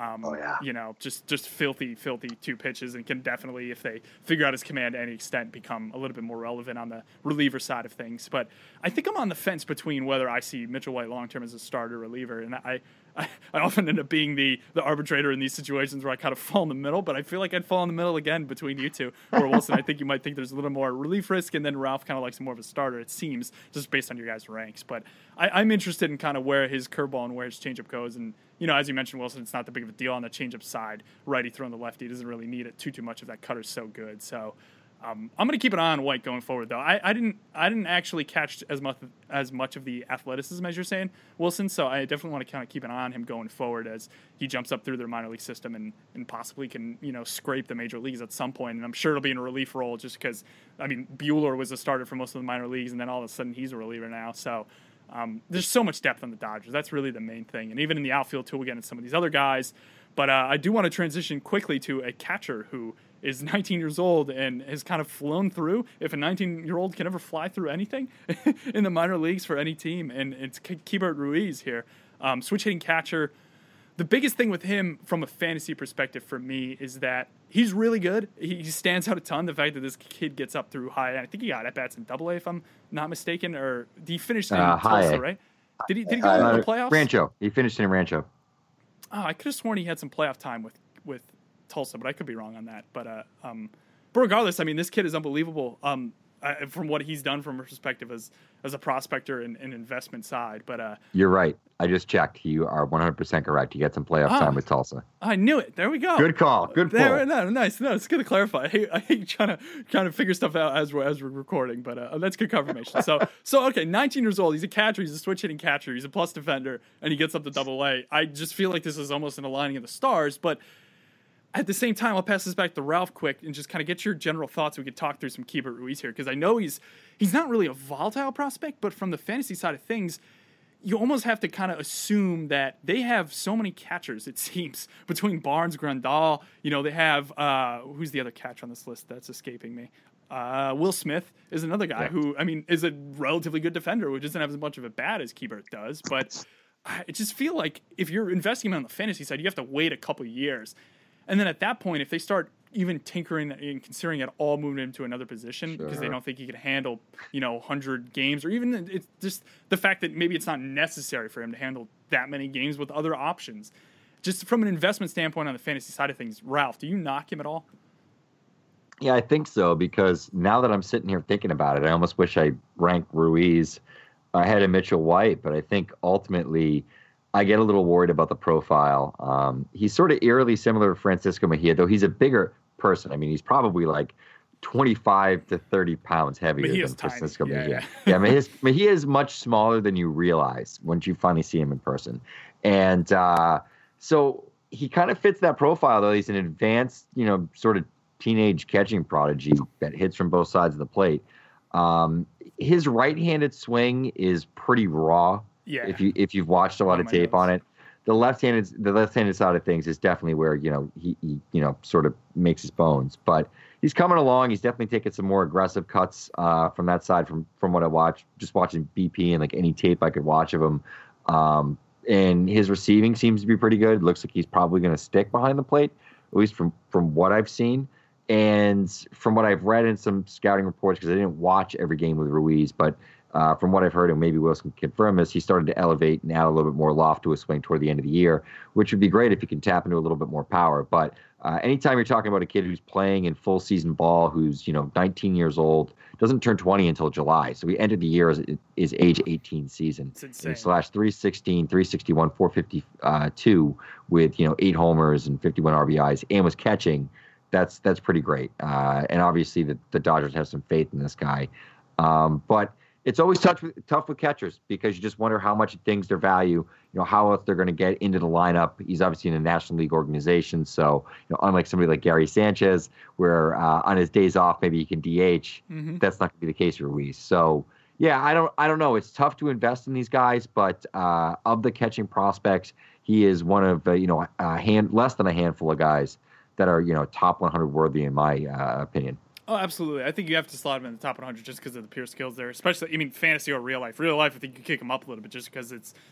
just filthy two pitches, and can definitely, if they figure out his command to any extent, become a little bit more relevant on the reliever side of things. But I think I'm on the fence between whether I see Mitchell White long term as a starter reliever, and I often end up being the arbitrator in these situations where I kind of fall in the middle, but I feel like I'd fall in the middle again between you two. Or Wilson, I think you might think there's a little more relief risk, and then Ralph kind of likes more of a starter, it seems, just based on your guys' ranks. But I'm interested in kind of where his curveball and where his changeup goes. And, as you mentioned, Wilson, it's not that big of a deal on the changeup side. Righty throwing the lefty doesn't really need it too much if that cutter's so good. So I'm going to keep an eye on White going forward, though. I didn't actually catch as much of the athleticism as you're saying, Wilson. So I definitely want to kind of keep an eye on him going forward as he jumps up through their minor league system and possibly can scrape the major leagues at some point. And I'm sure it'll be in a relief role just because Buehler was a starter for most of the minor leagues, and then all of a sudden he's a reliever now. So there's so much depth on the Dodgers. That's really the main thing. And even in the outfield too, again, it's some of these other guys. But I do want to transition quickly to a catcher who is 19 years old and has kind of flown through. If a 19-year-old can ever fly through anything in the minor leagues for any team, and it's Keibert Ruiz here, switch hitting catcher. The biggest thing with him from a fantasy perspective for me is that he's really good. He stands out a ton. The fact that this kid gets up through high, I think he got at bats in Double A if I'm not mistaken, or he finished in Tulsa, right? Did he go into the playoffs? Rancho. He finished in Rancho. Oh, I could have sworn he had some playoff time with Tulsa, but I could be wrong on that. But regardless, this kid is unbelievable from what he's done from a perspective as a prospector and investment side. But you're right. I just checked. You are 100% correct. You get some playoff time with Tulsa. I knew it. There we go. Good call. Good pull. No, nice. No, it's good to clarify. I hate trying to figure stuff out as we're recording, but that's good confirmation. So okay, 19 years old. He's a catcher. He's a switch hitting catcher. He's a plus defender, and he gets up to Double A. I just feel like this is almost an aligning of the stars, but at the same time, I'll pass this back to Ralph quick and just kind of get your general thoughts. We could talk through some Keibert Ruiz here, because I know he's not really a volatile prospect, but from the fantasy side of things, you almost have to kind of assume that they have so many catchers, it seems, between Barnes, Grandal. They have who's the other catcher on this list that's escaping me? Will Smith is another guy who, is a relatively good defender who doesn't have as much of a bat as Keibert does, but I just feel like if you're investing him on the fantasy side, you have to wait a couple years. And then at that point, if they start even tinkering and considering at all moving him to another position because they Sure. don't think he could handle, 100 games, or even it's just the fact that maybe it's not necessary for him to handle that many games with other options. Just from an investment standpoint on the fantasy side of things, Ralph, do you knock him at all? Yeah, I think so, because now that I'm sitting here thinking about it, I almost wish I ranked Ruiz ahead of Mitchell White, but I think ultimately I get a little worried about the profile. He's sort of eerily similar to Francisco Mejia, though he's a bigger person. I mean, he's probably like 25 to 30 pounds heavier Mejia's than tiny. Francisco Yeah, Mejia. yeah. Mejia is much smaller than you realize once you finally see him in person. And so he kind of fits that profile, though. He's an advanced, sort of teenage catching prodigy that hits from both sides of the plate. His right-handed swing is pretty raw. Yeah. If you've watched a lot of my tape notes. on it, the left-handed side of things is definitely where he sort of makes his bones. But he's coming along. He's definitely taking some more aggressive cuts from that side. From what I watched, just watching BP and like any tape I could watch of him. And his receiving seems to be pretty good. It looks like he's probably going to stick behind the plate, at least from what I've seen. And from what I've read in some scouting reports, because I didn't watch every game with Ruiz, but from what I've heard, and maybe Wilson can confirm this, he started to elevate and add a little bit more loft to his swing toward the end of the year, which would be great if he can tap into a little bit more power. But anytime you're talking about a kid who's playing in full season ball, who's 19 years old, doesn't turn 20 until July. So he ended the year as his age 18 season. It's insane. He slashed 316, 361, 452 with 8 homers and 51 RBIs, and was catching. That's pretty great. And obviously the Dodgers have some faith in this guy. But it's always tough with catchers because you just wonder how much it things their value, how else they're going to get into the lineup. He's obviously in a National League organization. So, unlike somebody like Gary Sanchez, where on his days off, maybe he can DH, that's not going to be the case for Ruiz. So, yeah, I don't know. It's tough to invest in these guys, but of the catching prospects, he is one of, less than a handful of guys that are, top 100 worthy in my opinion. Oh, absolutely. I think you have to slot him in the top 100 just because of the pure skills there, especially, fantasy or real life. Real life, I think you kick him up a little bit just because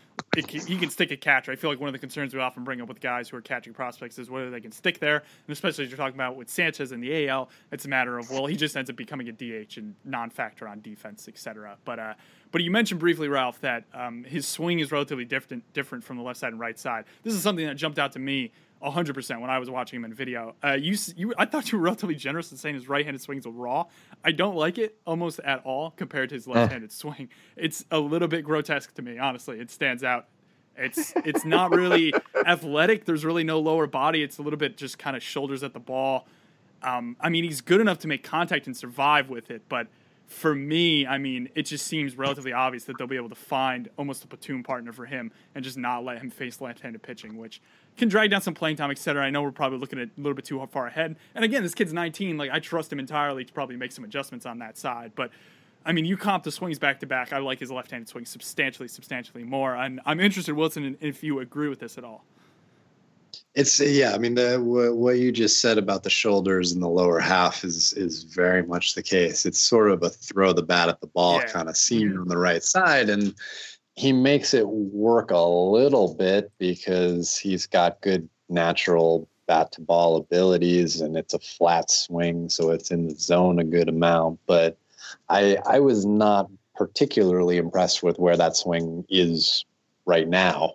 he can stick a catcher. I feel like one of the concerns we often bring up with guys who are catching prospects is whether they can stick there, and especially as you're talking about with Sanchez in the AL, it's a matter of, he just ends up becoming a DH and non-factor on defense, etc. But you mentioned briefly, Ralph, that his swing is relatively different from the left side and right side. This is something that jumped out to me 100% when I was watching him in video. I thought you were relatively generous in saying his right-handed swings are raw. I don't like it almost at all compared to his left-handed swing. It's a little bit grotesque to me, honestly. It stands out. It's not really athletic. There's really no lower body. It's a little bit just kind of shoulders at the ball. He's good enough to make contact and survive with it, but for me, it just seems relatively obvious that they'll be able to find almost a platoon partner for him and just not let him face left-handed pitching, which can drag down some playing time, et cetera. I know we're probably looking at a little bit too far ahead. And again, this kid's 19. I trust him entirely to probably make some adjustments on that side. But, you comp the swings back-to-back. I like his left-handed swing substantially more. And I'm interested, Wilson, if you agree with this at all. It's what you just said about the shoulders and the lower half is very much the case. It's sort of a throw the bat at the ball kind of seam on the right side, and he makes it work a little bit because he's got good natural bat to ball abilities, and it's a flat swing, so it's in the zone a good amount. But I was not particularly impressed with where that swing is right now.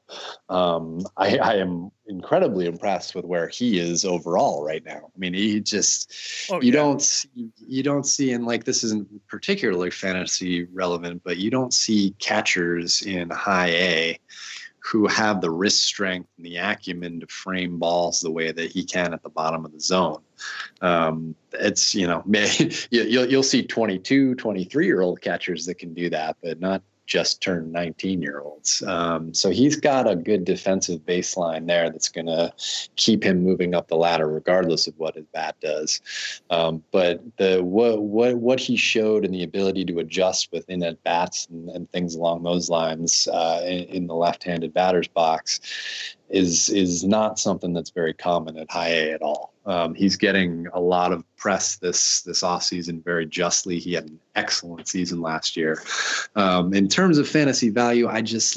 I am incredibly impressed with where he is overall right now. He just you don't see, and this isn't particularly fantasy relevant, but you don't see catchers in high A who have the wrist strength and the acumen to frame balls the way that he can at the bottom of the zone. It's, you'll see 22, 23-year-old catchers that can do that, but not just turned 19-year-olds. So he's got a good defensive baseline there that's going to keep him moving up the ladder regardless of what his bat does. But what he showed and the ability to adjust within at bats and things along those lines in the left-handed batter's box is not something that's very common at high A at all. He's getting a lot of press this offseason very justly. He had an excellent season last year. In terms of fantasy value, I just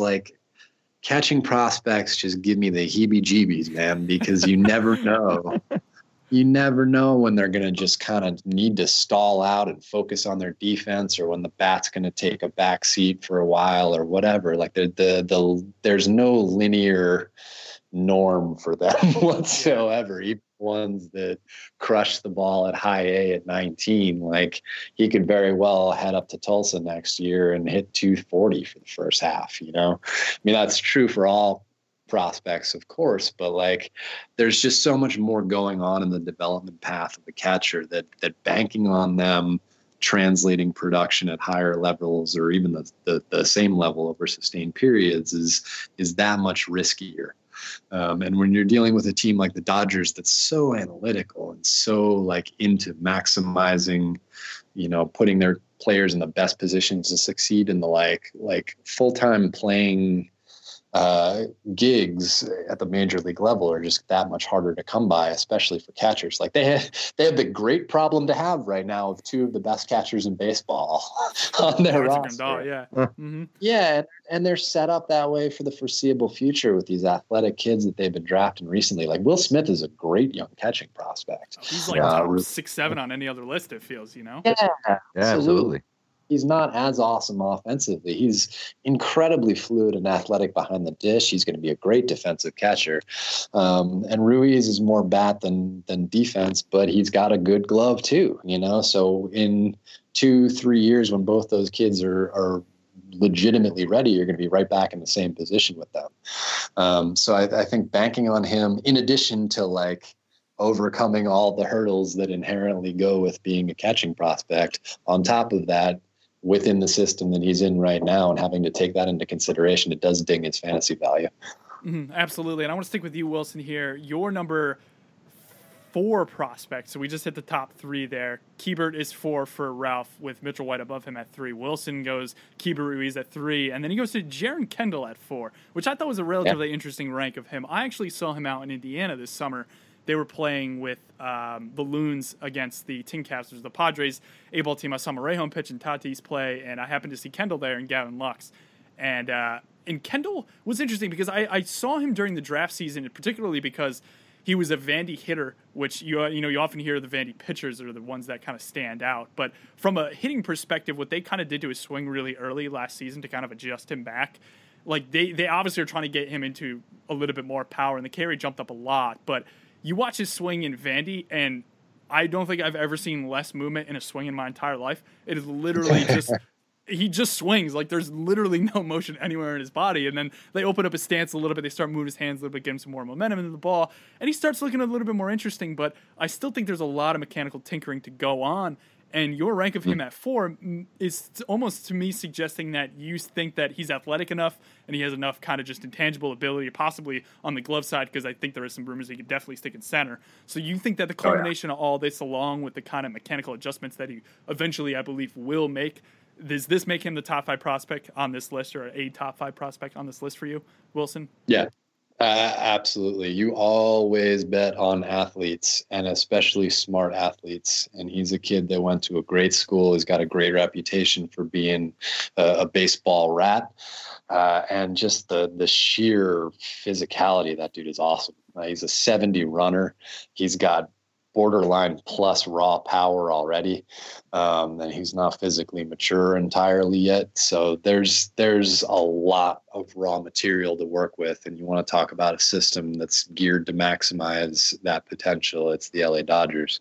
catching prospects just give me the heebie-jeebies, man, because you never know. you never know when they're going to just kind of need to stall out and focus on their defense, or when the bat's going to take a back seat for a while or whatever. Like there's no linear norm for them whatsoever. Even ones that crush the ball at high A at 19, like he could very well head up to Tulsa next year and hit 240 for the first half. I mean, that's true for all prospects, of course, but like there's just so much more going on in the development path of the catcher that banking on them translating production at higher levels, or even the same level over sustained periods, is that much riskier. And when you're dealing with a team like the Dodgers that's so analytical and so like into maximizing, putting their players in the best positions to succeed in the like full-time playing gigs at the major league level are just that much harder to come by, especially for catchers. Like they have the great problem to have right now of two of the best catchers in baseball on their roster. Yeah, and they're set up that way for the foreseeable future with these athletic kids that they've been drafting recently. Like Will Smith is a great young catching prospect. He's like top 6-7 on any other list, it feels, Yeah, absolutely. He's not as awesome offensively. He's incredibly fluid and athletic behind the dish. He's going to be a great defensive catcher. And Ruiz is more bat than defense, but he's got a good glove too, So in 2-3 years, when both those kids are legitimately ready, you're going to be right back in the same position with them. So I think banking on him, in addition to like overcoming all the hurdles that inherently go with being a catching prospect, on top of that, within the system that he's in right now and having to take that into consideration, it does ding its fantasy value. Absolutely. And I want to stick with you, Wilson, here. Your number 4 prospect. So we just hit the top 3 there. Keibert is 4 for Ralph, with Mitchell White above him at 3. Wilson goes Keibert Ruiz at 3. And then he goes to Jaron Kendall at 4, which I thought was a relatively interesting rank of him. I actually saw him out in Indiana this summer. They were playing with the Loons against the Tin Caps. The Padres A-ball team. I saw Morejon pitch and Tatis play, and I happened to see Kendall there and Gavin Lux. And Kendall was interesting because I saw him during the draft season, particularly because he was a Vandy hitter, which you often hear the Vandy pitchers are the ones that kind of stand out. But from a hitting perspective, what they kind of did to his swing really early last season to kind of adjust him back, like they obviously are trying to get him into a little bit more power, and the carry jumped up a lot, but you watch his swing in Vandy, and I don't think I've ever seen less movement in a swing in my entire life. It is literally just he just swings. Like there's literally no motion anywhere in his body. And then they open up his stance a little bit. They start moving his hands a little bit, get him some more momentum into the ball, and he starts looking a little bit more interesting. But I still think there's a lot of mechanical tinkering to go on. And your rank of him at 4 is almost, to me, suggesting that you think that he's athletic enough and he has enough kind of just intangible ability, possibly on the glove side, because I think there is some rumors he could definitely stick in center. So you think that the combination of all this, along with the kind of mechanical adjustments that he eventually, I believe, will make, does this make him the top 5 prospect on this list, or a top 5 prospect on this list for you, Wilson? Yeah. Absolutely. You always bet on athletes, and especially smart athletes. And he's a kid that went to a great school. He's got a great reputation for being a baseball rat. And just the sheer physicality, that dude is awesome. He's a 70 runner. He's got borderline plus raw power already. And he's not physically mature entirely yet. So there's a lot of raw material to work with. And you want to talk about a system that's geared to maximize that potential. It's the LA Dodgers.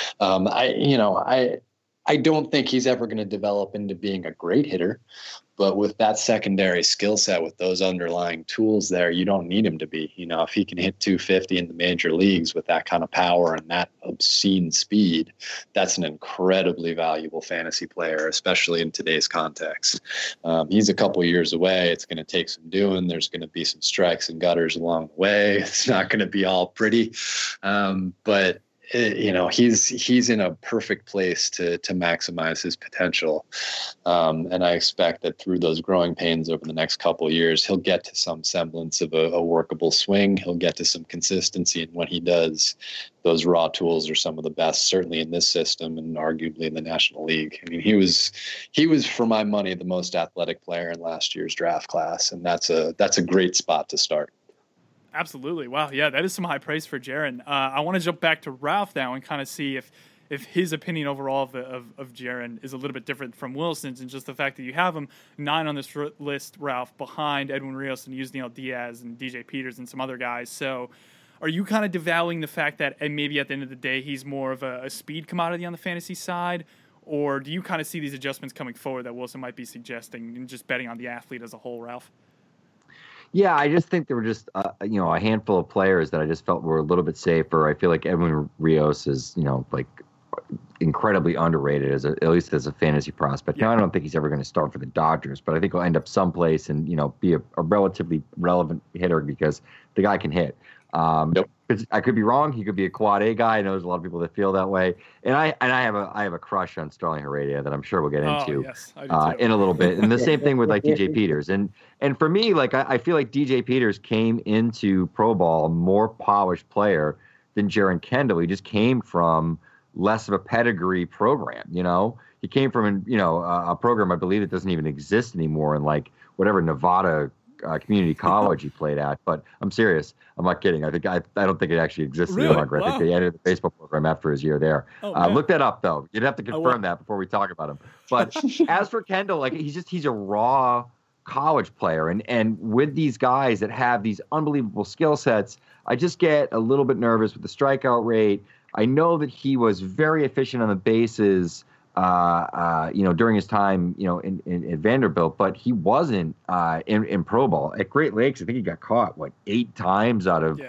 I don't think he's ever going to develop into being a great hitter, but with that secondary skill set, with those underlying tools there, you don't need him to be. If he can hit 250 in the major leagues with that kind of power and that obscene speed, that's an incredibly valuable fantasy player, especially in today's context. He's a couple years away. It's going to take some doing. There's going to be some strikes and gutters along the way. It's not going to be all pretty, but he's in a perfect place to maximize his potential. And I expect that through those growing pains over the next couple of years, he'll get to some semblance of a workable swing. He'll get to some consistency. And when he does, those raw tools are some of the best, certainly in this system and arguably in the National League. I mean, he was, for my money, the most athletic player in last year's draft class. And that's a great spot to start. Absolutely. Wow. Yeah, that is some high praise for Jaron. I want to jump back to Ralph now and kind of see if his opinion overall of Jaron is a little bit different from Wilson's, and just the fact that you have him 9 on this list, Ralph, behind Edwin Rios and Yusniel Diaz and DJ Peters and some other guys. So are you kind of devaluing the fact that and maybe at the end of the day he's more of a speed commodity on the fantasy side? Or do you kind of see these adjustments coming forward that Wilson might be suggesting and just betting on the athlete as a whole, Ralph? Yeah, I just think there were just a handful of players that I just felt were a little bit safer. I feel like Edwin Rios is like incredibly underrated at least as a fantasy prospect. Now I don't think he's ever going to start for the Dodgers, but I think he'll end up someplace and be a relatively relevant hitter because the guy can hit. Nope. I could be wrong. He could be a quad A guy. I know there's a lot of people that feel that way, and I have a crush on Starling Heredia that I'm sure we'll get into in a little bit. And the same thing with like DJ Peters. And for me, like I feel like DJ Peters came into pro ball a more polished player than Jaron Kendall. He just came from less of a pedigree program. He came from a program I believe that doesn't even exist anymore in like whatever Nevada community college he played at. But I'm serious. I'm not kidding. I don't think it actually exists any longer. I think they ended the baseball program after his year there. Look that up though. You'd have to confirm that before we talk about him. But as for Kendall, like he's a raw college player, and with these guys that have these unbelievable skill sets, I just get a little bit nervous with the strikeout rate. I know that he was very efficient on the bases, during his time, in Vanderbilt, but he wasn't in pro ball at Great Lakes. I think he got caught 8 times out of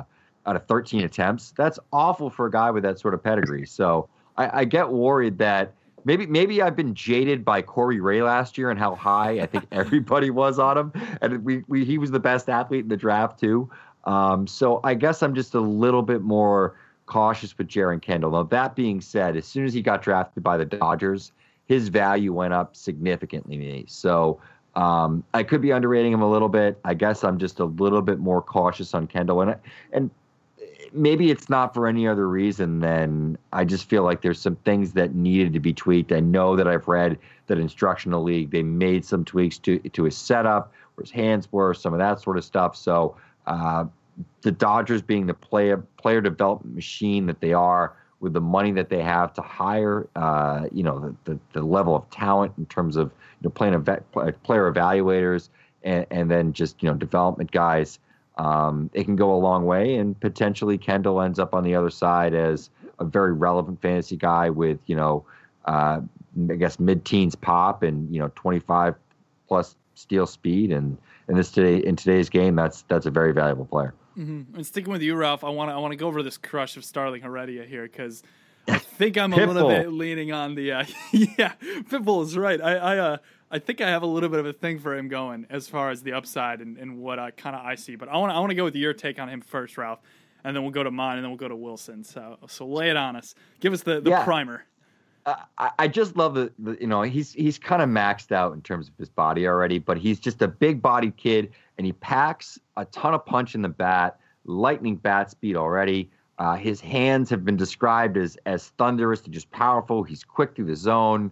13 attempts. That's awful for a guy with that sort of pedigree. So I get worried that maybe I've been jaded by Corey Ray last year and how high I think everybody was on him, and he was the best athlete in the draft too. So I guess I'm just a little bit more cautious with Jaron Kendall. Now, that being said, as soon as he got drafted by the Dodgers, his value went up significantly. So I could be underrating him a little bit. I guess I'm just a little bit more cautious on Kendall. And maybe it's not for any other reason than I just feel like there's some things that needed to be tweaked. I know that I've read that Instructional League, they made some tweaks to his setup, where his hands were, some of that sort of stuff. So the Dodgers being the player development machine that they are, with the money that they have to hire, the level of talent in terms of player evaluators and then just development guys, it can go a long way. And potentially Kendall ends up on the other side as a very relevant fantasy guy with I guess mid-teens pop and 25 plus steal speed, and in today's game, that's a very valuable player. Mm-hmm. And sticking with you, Ralph, I want to go over this crush of Starling Heredia here because I think I'm a little bit leaning on the Pitbull is right. I think I have a little bit of a thing for him going as far as the upside and what I see. But I want to go with your take on him first, Ralph, and then we'll go to mine, and then we'll go to Wilson. So lay it on us. Give us the primer. I just love he's kind of maxed out in terms of his body already, but he's just a big-bodied kid, and he packs a ton of punch in the bat, lightning bat speed already. His hands have been described as thunderous to just powerful. He's quick through the zone.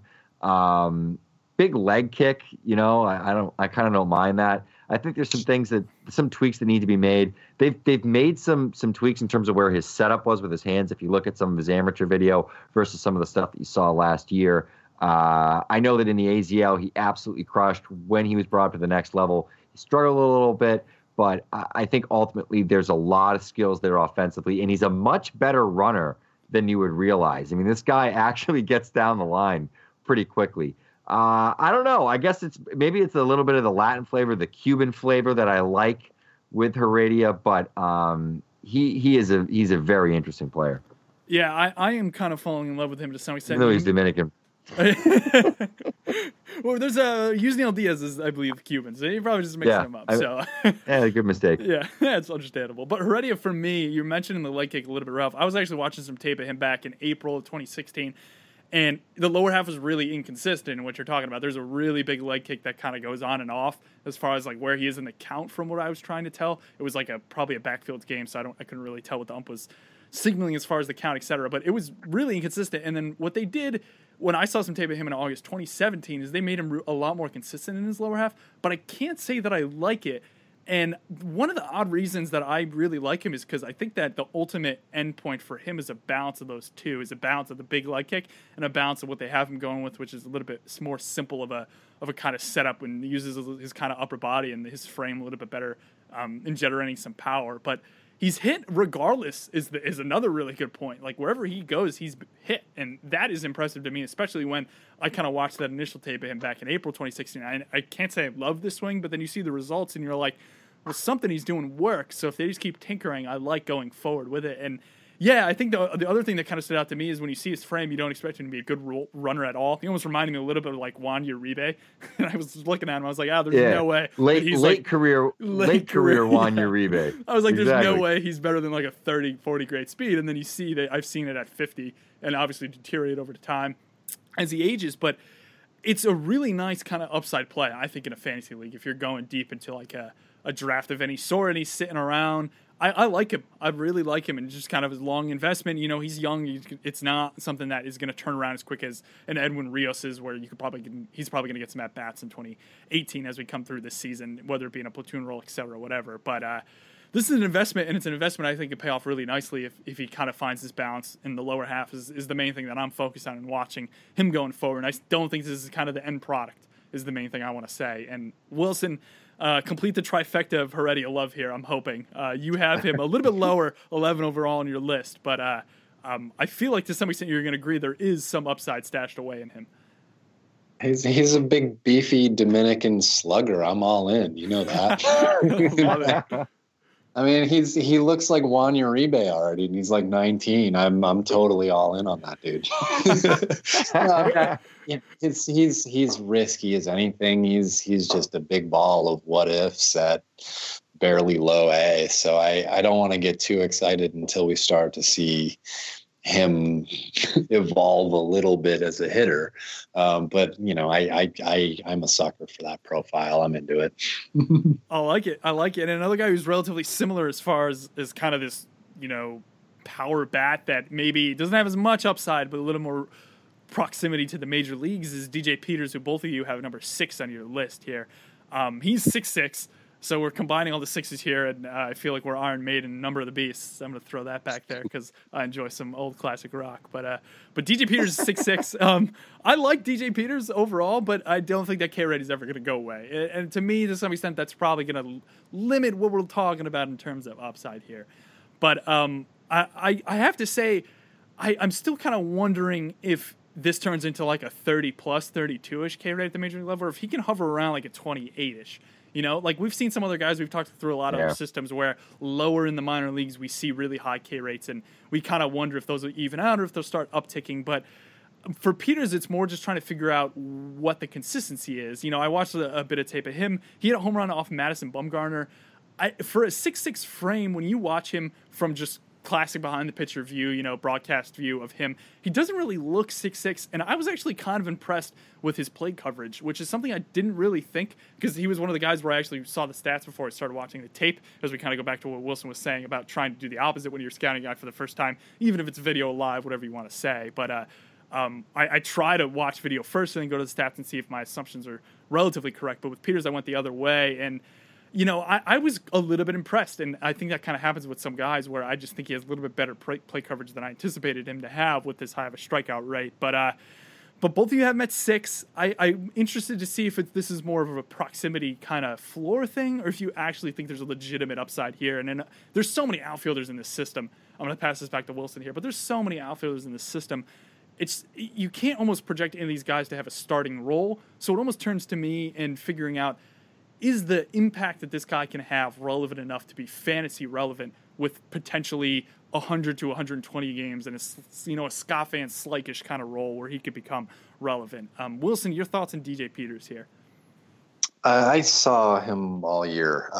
Big leg kick, I kind of don't mind that. I think there's some tweaks that need to be made. They've made some tweaks in terms of where his setup was with his hands. If you look at some of his amateur video versus some of the stuff that you saw last year, I know that in the AZL he absolutely crushed when he was brought up to the next level. He struggled a little bit, but I think ultimately there's a lot of skills there offensively, and he's a much better runner than you would realize. I mean, this guy actually gets down the line pretty quickly. I don't know. I guess it's a little bit of the Latin flavor, the Cuban flavor that I like with Heredia, but he's a very interesting player. Yeah, I am kind of falling in love with him to some extent. Even though he's Dominican. Well, there's Yusniel Diaz is, I believe, Cuban, so he probably just mixing him up. Good mistake. Yeah, it's understandable. But Heredia, for me, you mentioned in the leg kick a little bit, Ralph. I was actually watching some tape of him back in April of 2016. And the lower half was really inconsistent in what you're talking about. There's a really big leg kick that kind of goes on and off as far as like where he is in the count from what I was trying to tell. It was like probably a backfield game, so I couldn't really tell what the ump was signaling as far as the count, etc. But it was really inconsistent. And then what they did when I saw some tape of him in August 2017 is they made him a lot more consistent in his lower half. But I can't say that I like it. And one of the odd reasons that I really like him is because I think that the ultimate endpoint for him is a balance of those two, is a balance of the big leg kick and a balance of what they have him going with, which is a little bit more simple of a kind of setup when he uses his kind of upper body and his frame a little bit better in generating some power. But he's hit regardless is another really good point. Like wherever he goes, he's hit, and that is impressive to me, especially when I kind of watched that initial tape of him back in April 2016. I can't say I love this swing, but then you see the results and you're like, well, something he's doing works. So if they just keep tinkering, I like going forward with it. And yeah, I think the other thing that kind of stood out to me is when you see his frame, you don't expect him to be a good runner at all. He almost reminded me a little bit of like Juan Uribe. And I was looking at him, I was like, there's no way. Late career Juan Uribe. I was like, there's no way he's better than like a 30, 40 grade speed. And then you see that I've seen it at 50 and obviously deteriorate over time as he ages. But it's a really nice kind of upside play, I think, in a fantasy league if you're going deep into like a draft of any sort and he's sitting around. I like him. I really like him, and just kind of his long investment. You know, he's young. It's not something that is going to turn around as quick as an Edwin Rios is, where he's probably going to get some at-bats in 2018 as we come through this season, whether it be in a platoon role, et cetera, whatever. But this is an investment, and it's an investment I think could pay off really nicely if he kind of finds this balance in the lower half is the main thing that I'm focused on and watching him going forward. And I don't think this is kind of the end product is the main thing I want to say. And Wilson, complete the trifecta of Heredia love here, I'm hoping. You have him a little bit lower, 11 overall on your list, but I feel like to some extent you're going to agree there is some upside stashed away in him. He's a big, beefy Dominican slugger. I'm all in. You know that. I mean, he looks like Juan Uribe already, and he's like 19. I'm totally all in on that dude. He's risky as anything. He's just a big ball of what ifs at barely low A. So I don't want to get too excited until we start to see him evolve a little bit as a hitter. But you know, I'm a sucker for that profile. I'm into it. I like it. And another guy who's relatively similar as far as kind of this, you know, power bat that maybe doesn't have as much upside, but a little more proximity to the major leagues is DJ Peters, who both of you have number 6 on your list here. He's 6'6". So we're combining all the 6s here, and I feel like we're Iron Maiden, Number of the Beast. So I'm going to throw that back there because I enjoy some old classic rock. But DJ Peters is 6'6". I like DJ Peters overall, but I don't think that K rate is ever going to go away. And to me, to some extent, that's probably going to limit what we're talking about in terms of upside here. But I have to say, I'm still kind of wondering if this turns into like a 30-plus, 32-ish K rate at the major league level, or if he can hover around like a 28-ish. You know, like we've seen some other guys, we've talked through a lot of other systems where lower in the minor leagues we see really high K rates, and we kind of wonder if those will even out or if they'll start upticking. But for Peters, it's more just trying to figure out what the consistency is. You know, I watched a bit of tape of him. He had a home run off Madison Bumgarner. For a 6'6" frame, when you watch him from just classic behind the picture view, you know, broadcast view of him, he doesn't really look 6'6", and I was actually kind of impressed with his plate coverage, which is something I didn't really think, because he was one of the guys where I actually saw the stats before I started watching the tape, as we kind of go back to what Wilson was saying about trying to do the opposite when you're scouting a guy for the first time, even if it's video live, whatever you want to say. But I try to watch video first and then go to the stats and see if my assumptions are relatively correct. But with Peters, I went the other way, and you know, I was a little bit impressed, and I think that kind of happens with some guys where I just think he has a little bit better play coverage than I anticipated him to have with this high of a strikeout rate. But both of you have him at 6. I'm interested to see if this is more of a proximity kind of floor thing, or if you actually think there's a legitimate upside here. And then there's so many outfielders in this system. I'm going to pass this back to Wilson here, but there's so many outfielders in this system. You can't almost project any of these guys to have a starting role. So it almost turns to me in figuring out, is the impact that this guy can have relevant enough to be fantasy relevant with potentially 100 to 120 games and a Ska Fan Slikish kind of role where he could become relevant? Wilson, your thoughts on DJ Peters here? I saw him all year.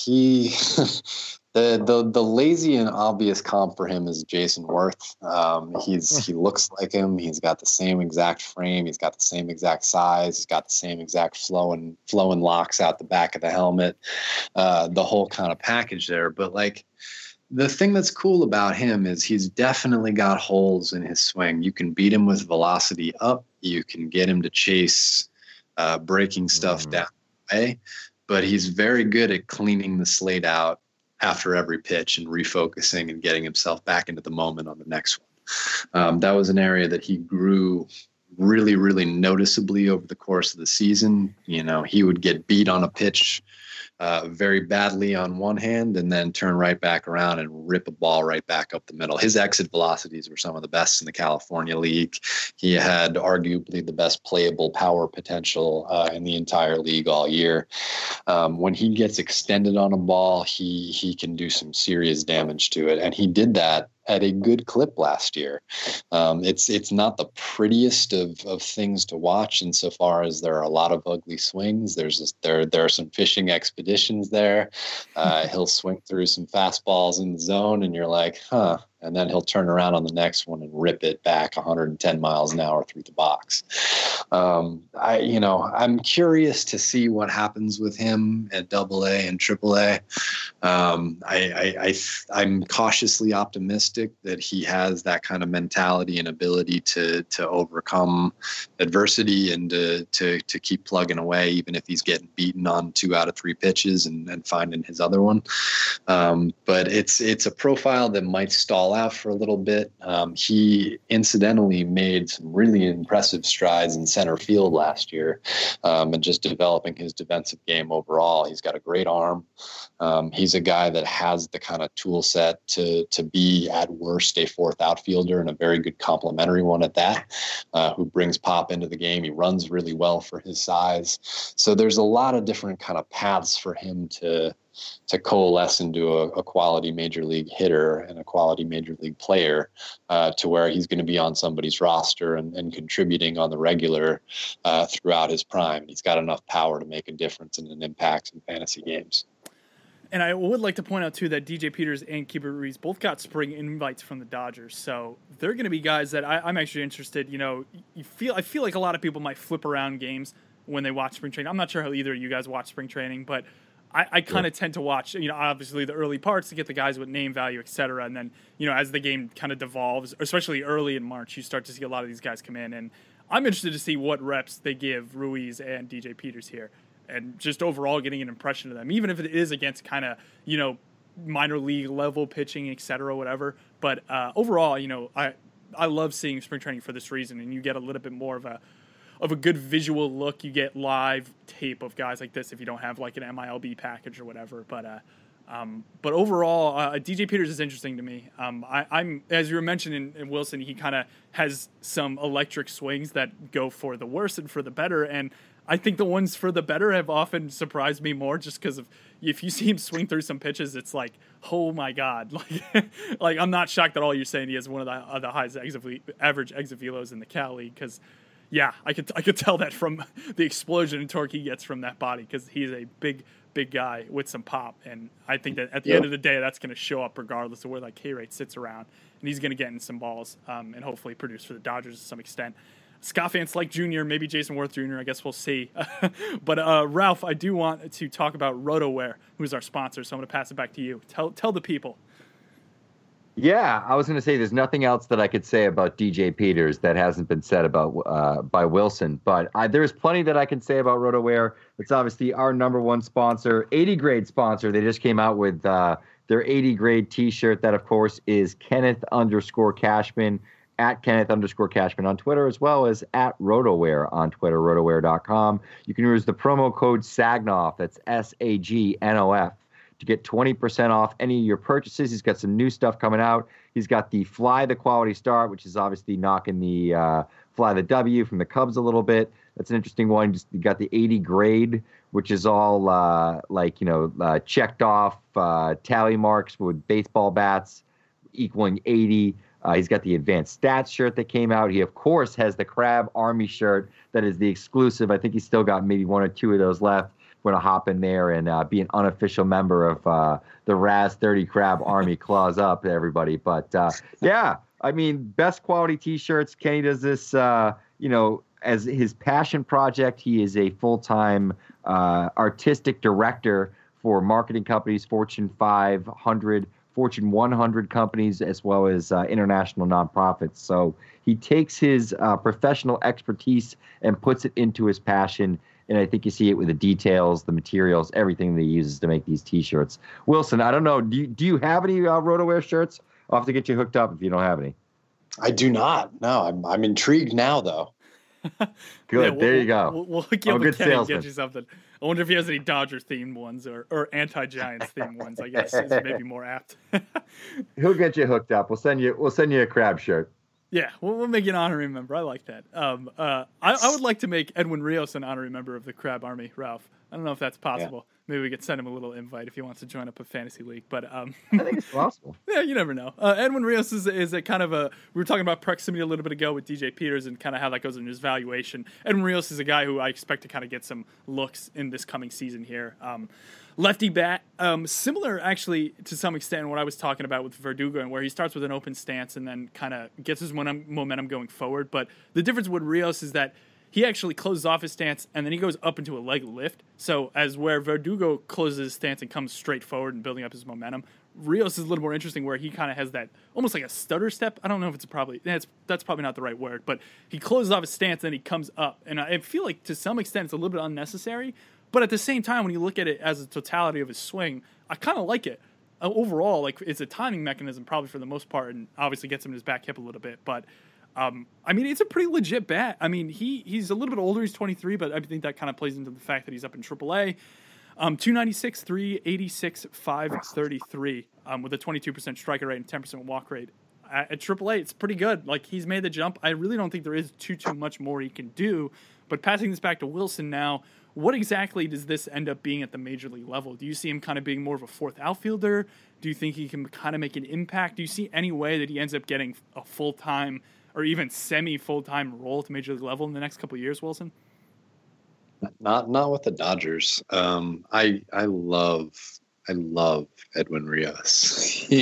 The lazy and obvious comp for him is Jason Worth. He looks like him. He's got the same exact frame. He's got the same exact size. He's got the same exact flowing locks out the back of the helmet. The whole kind of package there. But like, the thing that's cool about him is he's definitely got holes in his swing. You can beat him with velocity up. You can get him to chase breaking stuff down the way. but he's very good at cleaning the slate out after every pitch and refocusing and getting himself back into the moment on the next one. That was an area that he grew really, really noticeably over the course of the season. He would get beat on a pitch very badly on one hand and then turn right back around and rip a ball right back up the middle. His exit velocities were some of the best in the California League. He had arguably the best playable power potential in the entire league all year. When he gets extended on a ball, he can do some serious damage to it. And he did that at a good clip last year. It's not the prettiest of things to watch insofar as there are a lot of ugly swings. There are some fishing expeditions there. He'll swing through some fastballs in the zone and you're like, huh. And then he'll turn around on the next one and rip it back 110 miles an hour through the box. I'm curious to see what happens with him at AA and AAA. I'm cautiously optimistic that he has that kind of mentality and ability to overcome adversity and to keep plugging away, even if he's getting beaten on 2 out of 3 pitches and finding his other one. But it's a profile that might stall out for a little bit. He incidentally made some really impressive strides in center field last year, and just developing his defensive game overall. He's got a great arm. He's a guy that has the kind of tool set to be at worst a 4th outfielder and a very good complementary one at that, who brings pop into the game. He runs really well for his size. So there's a lot of different kind of paths for him to coalesce into a quality major league hitter and a quality major league player, to where he's going to be on somebody's roster and contributing on the regular throughout his prime. He's got enough power to make a difference and an impact in fantasy games. And I would like to point out, too, that DJ Peters and Keibert Ruiz both got spring invites from the Dodgers. So they're going to be guys that I'm actually interested. I feel like a lot of people might flip around games when they watch spring training. I'm not sure how either of you guys watch spring training, but I kind of tend to watch, obviously the early parts to get the guys with name value, et cetera. And then, as the game kind of devolves, especially early in March, you start to see a lot of these guys come in. And I'm interested to see what reps they give Ruiz and DJ Peters here. And just overall getting an impression of them, even if it is against kind of, minor league level pitching, et cetera, whatever. But overall, I love seeing spring training for this reason. And you get a little bit more of a good visual look. You get live tape of guys like this if you don't have like an MILB package or whatever. But overall, DJ Peters is interesting to me. I'm as you were mentioning in Wilson, he kind of has some electric swings that go for the worse and for the better. And I think the ones for the better have often surprised me more, just because of if you see him swing through some pitches, it's like, oh my God! Like I'm not shocked at all. You're saying he has one of the highest average exit velos in the Cal League, because yeah, I could tell that from the explosion and torque he gets from that body, because he's a big guy with some pop, and I think that at the end of the day, that's going to show up regardless of where that K rate sits around, and he's going to get in some balls and hopefully produce for the Dodgers to some extent. Scott Van Slyke Jr., maybe Jason Worth Jr., I guess we'll see. But Ralph, I do want to talk about RotoWare, who's our sponsor, so I'm going to pass it back to you. Tell the people. Yeah, I was going to say there's nothing else that I could say about DJ Peters that hasn't been said about by Wilson, but there's plenty that I can say about RotoWare. It's obviously our number one sponsor, 80 grade sponsor. They just came out with their 80 grade t-shirt. That, of course, is Kenneth_Cashman, at Kenneth_Cashman on Twitter, as well as at RotoWare on Twitter, rotoware.com. You can use the promo code SAGNOF, that's SAGNOF, to get 20% off any of your purchases. He's got some new stuff coming out. He's got the Fly the Quality Start, which is obviously knocking the Fly the W from the Cubs a little bit. That's an interesting one. You got the 80 grade, which is all checked off tally marks with baseball bats equaling 80. He's got the Advanced Stats shirt that came out. He, of course, has the Crab Army shirt that is the exclusive. I think he's still got maybe 1 or 2 of those left. We're going to hop in there and be an unofficial member of the Raz 30 Crab Army. Claws up, everybody. But, yeah, I mean, best quality T-shirts. Kenny does this, as his passion project. He is a full-time artistic director for marketing companies, Fortune 500, Fortune 100 companies, as well as international nonprofits. So he takes his professional expertise and puts it into his passion. And I think you see it with the details, the materials, everything that he uses to make these T-shirts. Wilson, I don't know. Do you have any RotoWear shirts? I'll have to get you hooked up if you don't have any. I do not. No, I'm intrigued now, though. Good. There you go. We'll hook you I'm up a with good Kenny and salesman. get you something. I wonder if he has any Dodger-themed ones or anti-Giants themed ones, I guess is maybe more apt. He'll get you hooked up. We'll send you a crab shirt. Yeah, we'll make you an honorary member. I like that. I would like to make Edwin Rios an honorary member of the Crab Army, Ralph. I don't know if that's possible. Yeah. Maybe we could send him a little invite if he wants to join up a fantasy league. But I think it's possible. Yeah, you never know. Edwin Rios is a kind of a. We were talking about proximity a little bit ago with DJ Peters and kind of how that goes in his valuation. Edwin Rios is a guy who I expect to kind of get some looks in this coming season here. Lefty bat, similar actually to some extent what I was talking about with Verdugo, and where he starts with an open stance and then kind of gets his momentum going forward. But the difference with Rios is that he actually closes off his stance and then he goes up into a leg lift. So as where Verdugo closes his stance and comes straight forward and building up his momentum, Rios is a little more interesting where he kind of has that almost like a stutter step. I don't know if that's probably not the right word, but he closes off his stance and he comes up. And I feel like to some extent it's a little bit unnecessary. But at the same time, when you look at it as a totality of his swing, I kind of like it. Overall, like it's a timing mechanism probably for the most part, and obviously gets him in his back hip a little bit. But I mean, it's a pretty legit bat. I mean, he's a little bit older. He's 23, but I think that kind of plays into the fact that he's up in AAA. 296, 386, 533 with a 22% striker rate and 10% walk rate. At AAA, it's pretty good. Like, he's made the jump. I really don't think there is too much more he can do. But passing this back to Wilson now, what exactly does this end up being at the major league level? Do you see him kind of being more of a fourth outfielder? Do you think he can kind of make an impact? Do you see any way that he ends up getting a full-time or even semi-full-time role at the major league level in the next couple of years, Wilson? Not with the Dodgers. I love Edwin Rios. He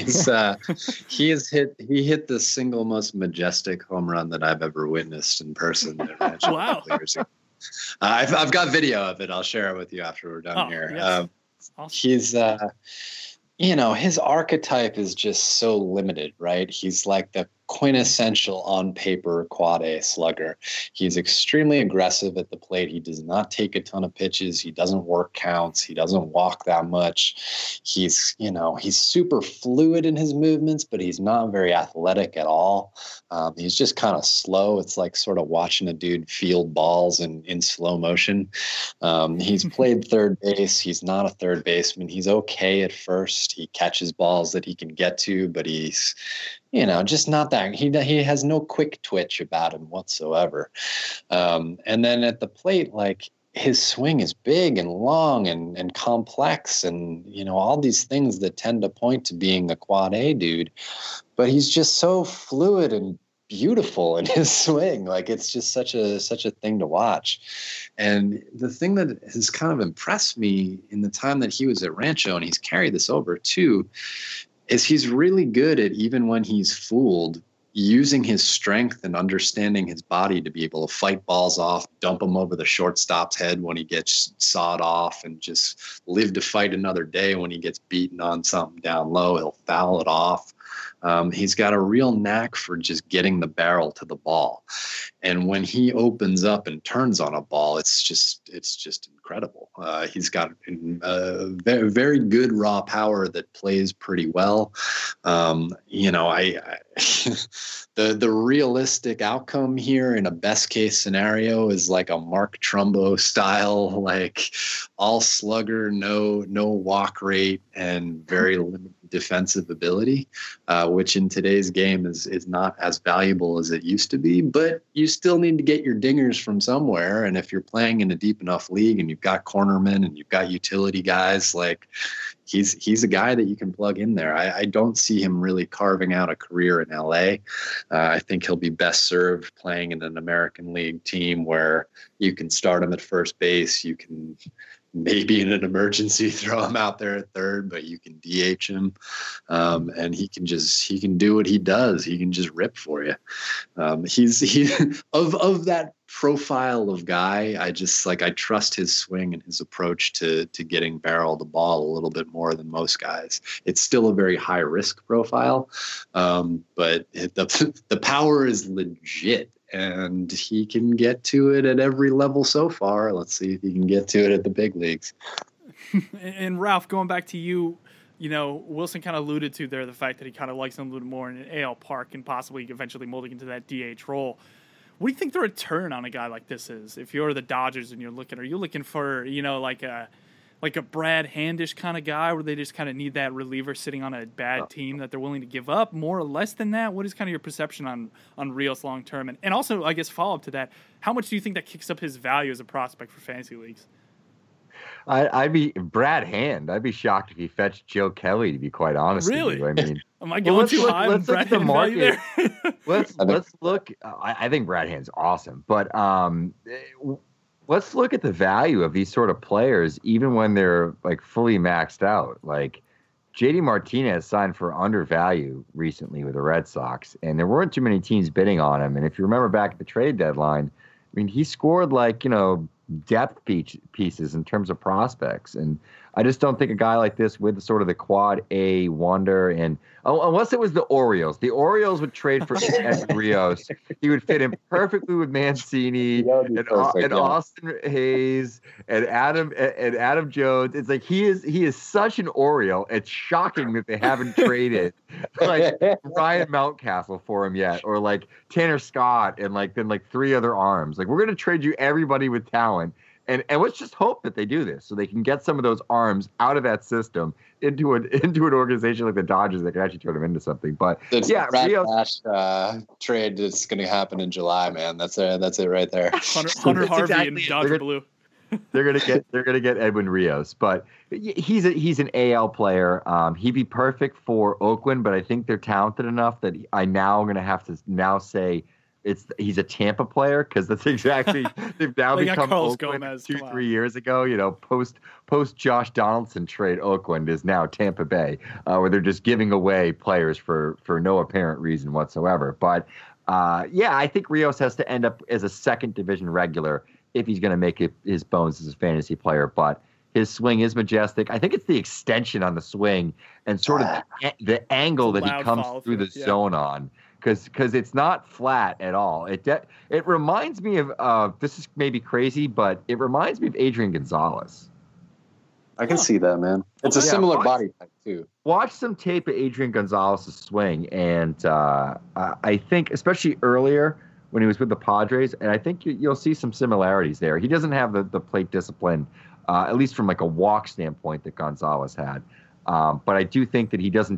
hit the single most majestic home run that I've ever witnessed in person. Wow. I've got video of it. I'll share it with you after we're done here. Yes. Awesome. He's his archetype is just so limited, right? He's like the quintessential on paper quad A slugger. He's extremely aggressive at the plate. He does not take a ton of pitches. He doesn't work counts. He doesn't walk that much. He's super fluid in his movements, but he's not very athletic at all. He's just kind of slow. It's like sort of watching a dude field balls in slow motion. He's played third base. He's not a third baseman. He's okay at first. He catches balls that he can get to, but he's just not that. He has no quick twitch about him whatsoever. And then at the plate, like, his swing is big and long and complex and, all these things that tend to point to being a quad A dude. But he's just so fluid and beautiful in his swing. Like, it's just such a thing to watch. And the thing that has kind of impressed me in the time that he was at Rancho, and he's carried this over too, is he's really good at, even when he's fooled, using his strength and understanding his body to be able to fight balls off, dump him over the shortstop's head when he gets sawed off, and just live to fight another day. When he gets beaten on something down low, he'll foul it off. He's got a real knack for just getting the barrel to the ball. And when he opens up and turns on a ball, it's just incredible. He's got a very, very good raw power that plays pretty well. The realistic outcome here in a best case scenario is like a Mark Trumbo style, like all slugger, no walk rate, and very limited defensive ability, which in today's game is not as valuable as it used to be. But you still need to get your dingers from somewhere. And if you're playing in a deep enough league and you've got cornermen and you've got utility guys, like, he's a guy that you can plug in there. I don't see him really carving out a career in LA. I think he'll be best served playing in an American League team where you can start him at first base. You can maybe in an emergency throw him out there at third, but you can DH him. And he can do what he does. He can just rip for you. He of that profile of guy, I trust his swing and his approach to getting barrel the ball a little bit more than most guys. It's still a very high risk profile, but the power is legit. and he can get to it at every level so far. Let's see if he can get to it at the big leagues. And Ralph, going back to you, Wilson kind of alluded to there the fact that he kind of likes him a little more in an AL Park and possibly eventually molding into that DH role. What do you think the return on a guy like this is? If you're the Dodgers and are you looking for, like a Brad Handish kind of guy where they just kind of need that reliever sitting on a bad team that they're willing to give up more or less than that? What is kind of your perception on Rios long term? And also, I guess, follow up to that, how much do you think that kicks up his value as a prospect for fantasy leagues? I'd be Brad Hand. I'd be shocked if he fetched Joe Kelly, to be quite honest. Really? With you. I mean, am I going too high? Let's look at the market. let's look. I think Brad Hand's awesome, but let's look at the value of these sort of players, even when they're like fully maxed out. Like JD Martinez signed for undervalue recently with the Red Sox, and there weren't too many teams bidding on him. And if you remember back at the trade deadline, I mean, he scored depth pieces in terms of prospects. And I just don't think a guy like this with sort of the quad A wonder, and unless it was the Orioles would trade for Edwin Rios. He would fit in perfectly with Mancini and Austin Hayes and Adam Jones. It's like he is such an Oriole. It's shocking that they haven't traded like Ryan Mountcastle for him yet, or like Tanner Scott and then three other arms. Like, we're gonna trade you everybody with talent. And let's just hope that they do this so they can get some of those arms out of that system into an organization like the Dodgers that can actually turn them into something. But Rios trade is going to happen in July, man. That's it right there. Hunter Harvey and Dodger Blue. They're gonna get Edwin Rios, but he's an AL player. He'd be perfect for Oakland, but I think they're talented enough that I'm going to have to say he's a Tampa player, because that's exactly they've now become Oakland. 2-3 years ago. Post Josh Donaldson trade, Oakland is now Tampa Bay, where they're just giving away players for no apparent reason whatsoever. But I think Rios has to end up as a second division regular if he's going to make his bones as a fantasy player. But his swing is majestic. I think it's the extension on the swing and sort of the angle that he comes through the zone on. Because it's not flat at all. It reminds me of this is maybe crazy, but it reminds me of Adrian Gonzalez. I can see that, man. It's a similar body type too. Watch some tape of Adrian Gonzalez's swing, and I think especially earlier when he was with the Padres, and I think you'll see some similarities there. He doesn't have the plate discipline, at least from like a walk standpoint, that Gonzalez had. But I do think that he doesn't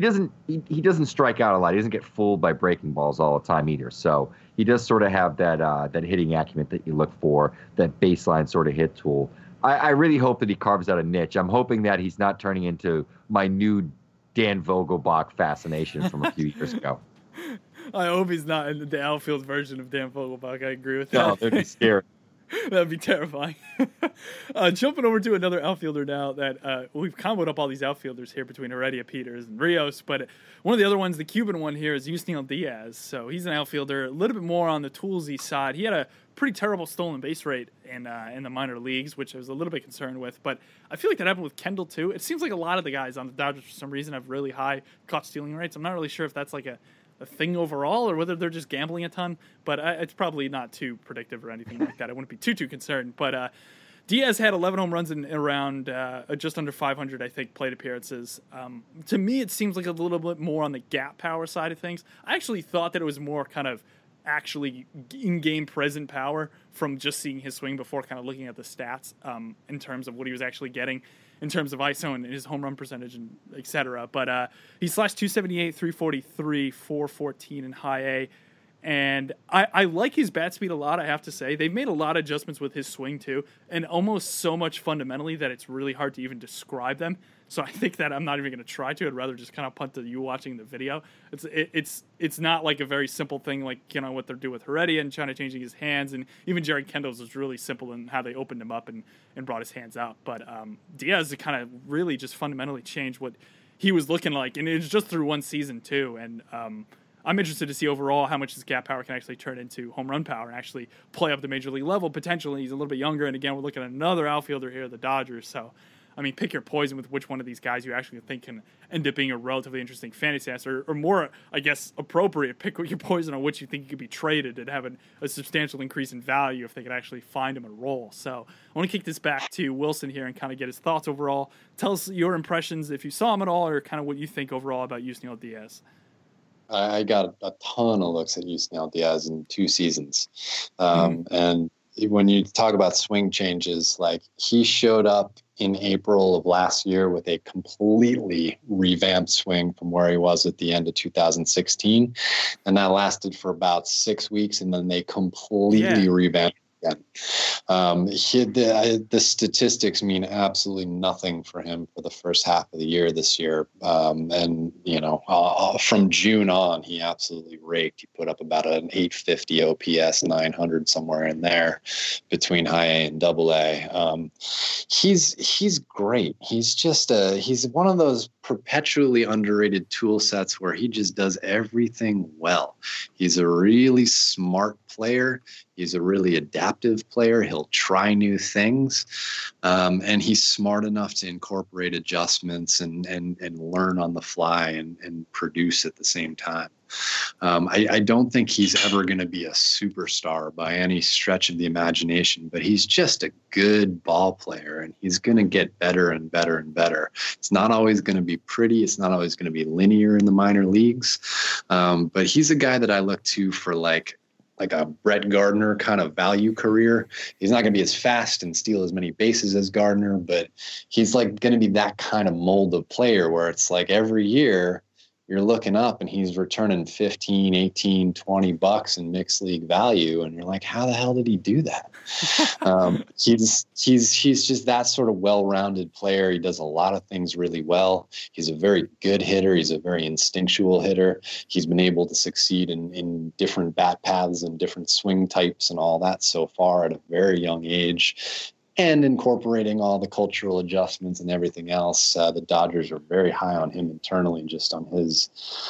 strike out a lot. He doesn't get fooled by breaking balls all the time either. So he does sort of have that hitting acumen that you look for, that baseline sort of hit tool. I really hope that he carves out a niche. I'm hoping that he's not turning into my new Dan Vogelbach fascination from a few years ago. I hope he's not in the outfield version of Dan Vogelbach. I agree with that. No, that'd be scary. That'd be terrifying. Jumping over to another outfielder now that we've comboed up all these outfielders here between Heredia, Peters, and Rios, but one of the other ones, the Cuban one here, is Yusniel Diaz. So he's an outfielder, a little bit more on the toolsy side. He had a pretty terrible stolen base rate in the minor leagues, which I was a little bit concerned with, but I feel like that happened with Kendall too. It seems like a lot of the guys on the Dodgers for some reason have really high caught stealing rates. I'm not really sure if that's like a thing overall or whether they're just gambling a ton, but it's probably not too predictive or anything like that. I wouldn't be too concerned. But Diaz had 11 home runs in around just under 500, I think, plate appearances. To me, it seems like a little bit more on the gap power side of things. I actually thought that it was more kind of actually in-game present power from just seeing his swing before kind of looking at the stats in terms of what he was actually getting in terms of ISO and his home run percentage and et cetera. But he slashed 278, 343, 414 in high A. And I like his bat speed a lot, I have to say. They've made a lot of adjustments with his swing, too, and almost so much fundamentally that it's really hard to even describe them. So I think that I'm not even going to try to. I'd rather just kind of punt to you watching the video. It's not like a very simple thing like, you know, what they're doing with Heredia and trying to changing his hands. And even Jared Kendall's was really simple in how they opened him up and brought his hands out. But Diaz kind of really just fundamentally changed what he was looking like. And it's just through one season, too. And I'm interested to see overall how much his gap power can actually turn into home run power and actually play up the major league level potentially. He's a little bit younger, and again, we're looking at another outfielder here, the Dodgers. So I mean, pick your poison with which one of these guys you actually think can end up being a relatively interesting fantasy asset, or more, I guess, appropriate, pick your poison on which you think you could be traded and have a substantial increase in value if they could actually find him a role. So I want to kick this back to Wilson here and kind of get his thoughts overall. Tell us your impressions if you saw him at all, or kind of what you think overall about Yusniel Diaz. I got a ton of looks at Yusniel Diaz in 2 seasons. And when you talk about swing changes, like he showed up in April of last year with a completely revamped swing from where he was at the end of 2016. And that lasted for about 6 weeks. And then they completely revamped again. The statistics mean absolutely nothing for him for the first half of the year this year. And, from June on, he absolutely raked. He put up about an 850 OPS, 900 somewhere in there between high A and double A. He's great. He's just he's one of those perpetually underrated tool sets where he just does everything well. He's a really smart player. He's a really adaptive player. He'll try new things. And he's smart enough to incorporate adjustments and learn on the fly and produce at the same time. I don't think he's ever going to be a superstar by any stretch of the imagination, but he's just a good ball player, and he's going to get better and better and better. It's not always going to be pretty. It's not always going to be linear in the minor leagues. But he's a guy that I look to for like a Brett Gardner kind of value career. He's not going to be as fast and steal as many bases as Gardner, but he's like going to be that kind of mold of player where it's like every year you're looking up and he's returning 15, 18, 20 bucks in mixed league value. And you're like, how the hell did he do that? He's just that sort of well-rounded player. He does a lot of things really well. He's a very good hitter. He's a very instinctual hitter. He's been able to succeed in different bat paths and different swing types and all that so far at a very young age. And incorporating all the cultural adjustments and everything else, the Dodgers are very high on him internally, just on his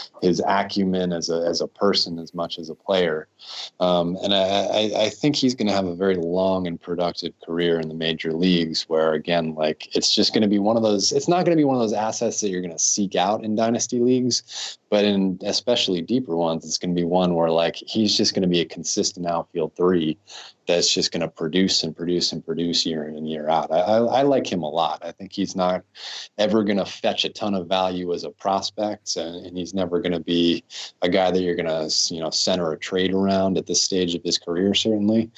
acumen as a person as much as a player. And I think he's going to have a very long and productive career in the major leagues, where again, like it's just going to be one of those. It's not going to be one of those assets that you're going to seek out in dynasty leagues, but in especially deeper ones, it's going to be one where like he's just going to be a consistent outfield 3 that's just going to produce and produce and produce year in and year out. I like him a lot. I think he's not ever going to fetch a ton of value as a prospect, and he's never going to be a guy that you're going to center a trade around at this stage of his career, certainly,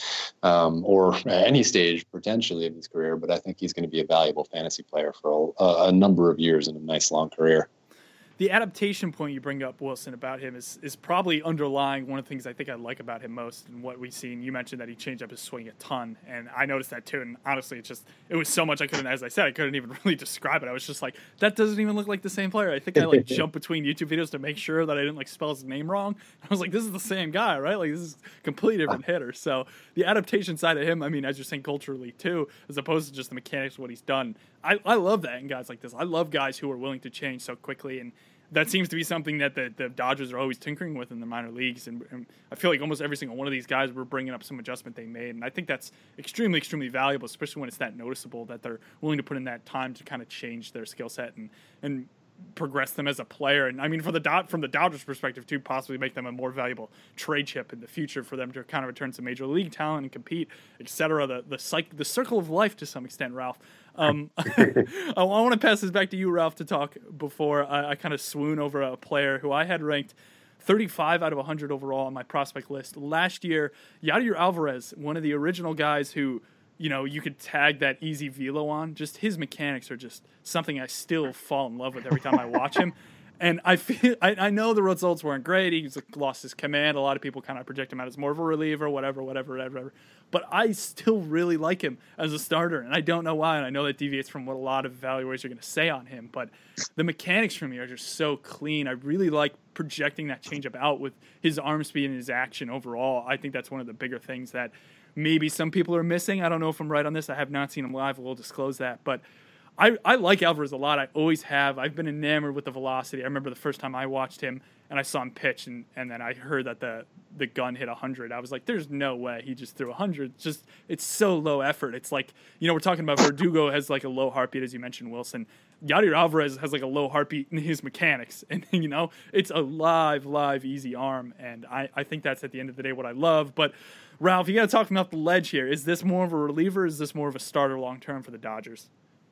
or any stage potentially of his career. But I think he's going to be a valuable fantasy player for a number of years in a nice long career. The adaptation point you bring up, Wilson, about him is probably underlying one of the things I think I like about him most and what we've seen. You mentioned that he changed up his swing a ton, and I noticed that too. And honestly, it was so much I couldn't even really describe it. I was just like, that doesn't even look like the same player. I think I jumped between YouTube videos to make sure that I didn't spell his name wrong. I was like, this is the same guy, right? Like, this is a completely different hitter. So the adaptation side of him, I mean, as you're saying, culturally too, as opposed to just the mechanics of what he's done. I love that in guys like this. I love guys who are willing to change so quickly, and that seems to be something that the Dodgers are always tinkering with in the minor leagues. And I feel like almost every single one of these guys, we're bringing up some adjustment they made. And I think that's extremely, extremely valuable, especially when it's that noticeable that they're willing to put in that time to kind of change their skill set and progress them as a player. And I mean, from the Dodgers perspective too, possibly make them a more valuable trade chip in the future for them to kind of return some major league talent and compete, etc. The circle of life to some extent, Ralph. I want to pass this back to you, Ralph, to talk before I kind of swoon over a player who I had ranked 35 out of 100 overall on my prospect list last year. Yadier Alvarez, one of the original guys who, you could tag that easy velo on. Just his mechanics are just something I still fall in love with every time I watch him. And I know the results weren't great. He's lost his command. A lot of people kind of project him out as more of a reliever, whatever. But I still really like him as a starter, and I don't know why. And I know that deviates from what a lot of evaluators are going to say on him. But the mechanics for me are just so clean. I really like projecting that changeup out with his arm speed and his action overall. I think that's one of the bigger things that maybe some people are missing. I don't know if I'm right on this. I have not seen him live. We'll disclose that. But I like Alvarez a lot. I always have. I've been enamored with the velocity. I remember the first time I watched him and I saw him pitch, and then I heard that the gun hit 100. I was like, there's no way he just threw 100. Just, it's so low effort. It's like, we're talking about Verdugo has like a low heartbeat, as you mentioned, Wilson. Yadier Alvarez has like a low heartbeat in his mechanics. And, it's a live, easy arm. And I think that's at the end of the day what I love. But Ralph, you got to talk him off the ledge here. Is this more of a reliever? Or is this more of a starter long-term for the Dodgers?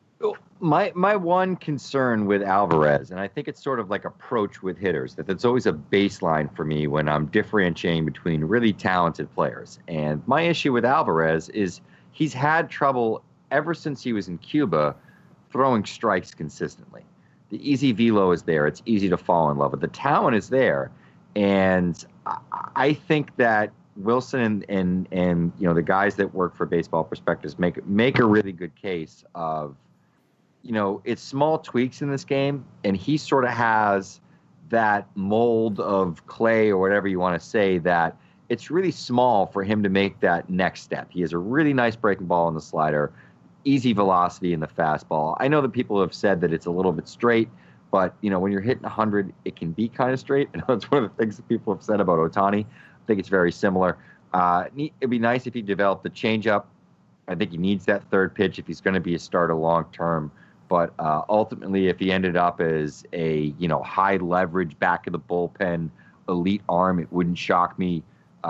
My one concern with Alvarez, and I think it's sort of like approach with hitters, that's always a baseline for me when I'm differentiating between really talented players. And my issue with Alvarez is he's had trouble ever since he was in Cuba throwing strikes consistently. The easy velo is there. It's easy to fall in love with. The talent is there. And I think that Wilson and the guys that work for Baseball Prospectus make a really good case of, it's small tweaks in this game, and he sort of has that mold of clay or whatever you want to say that it's really small for him to make that next step. He has a really nice breaking ball in the slider, easy velocity in the fastball. I know that people have said that it's a little bit straight, but, when you're hitting 100, it can be kind of straight. And that's one of the things that people have said about Ohtani. I think it's very similar. It'd be nice if he developed the changeup. I think he needs that third pitch if he's going to be a starter long term. But ultimately, if he ended up as a high leverage back of the bullpen elite arm, it wouldn't shock me.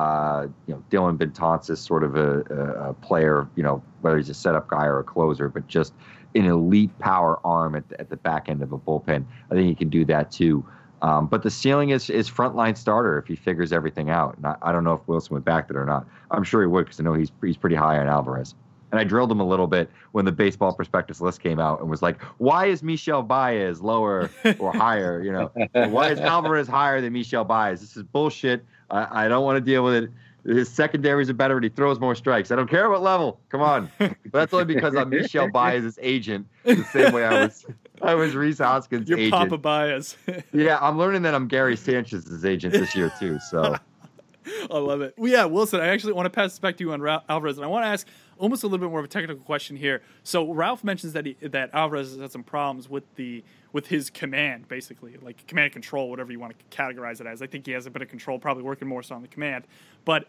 Dylan Betances is sort of a player, whether he's a setup guy or a closer, but just an elite power arm at the back end of a bullpen. I think he can do that too. But the ceiling is frontline starter if he figures everything out. And I don't know if Wilson would back that or not. I'm sure he would, because I know he's pretty high on Alvarez. And I drilled him a little bit when the Baseball Prospectus list came out and was like, why is Michel Baez lower or higher? Why is Alvarez higher than Michel Baez? This is bullshit. I don't want to deal with it. His secondaries are better, but he throws more strikes. I don't care what level. Come on. But that's only because I'm Michel Baez's agent, the same way I was Rhys Hoskins' agent. You're Papa Baez. Yeah, I'm learning that I'm Gary Sanchez's agent this year too. So I love it. Well, yeah, Wilson, I actually want to pass this back to you on Alvarez, and I want to ask almost a little bit more of a technical question here. So Ralph mentions that Alvarez has had some problems with his command, basically, like command and control, whatever you want to categorize it as. I think he has a bit of control, probably working more so on the command. But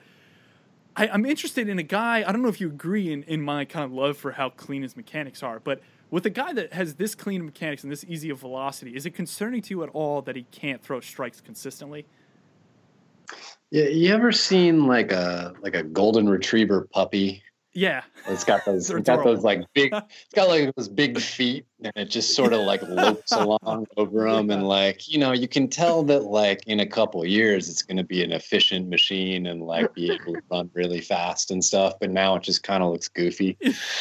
I'm interested in a guy, I don't know if you agree in my kind of love for how clean his mechanics are, but with a guy that has this clean mechanics and this easy of velocity, is it concerning to you at all that he can't throw strikes consistently? Yeah, you ever seen like a golden retriever puppy? Yeah, it's got those like big. It's got like those big feet, and it just sort of like lopes along over them, and like you can tell that like in a couple of years it's going to be an efficient machine and like be able to run really fast and stuff. But now it just kind of looks goofy.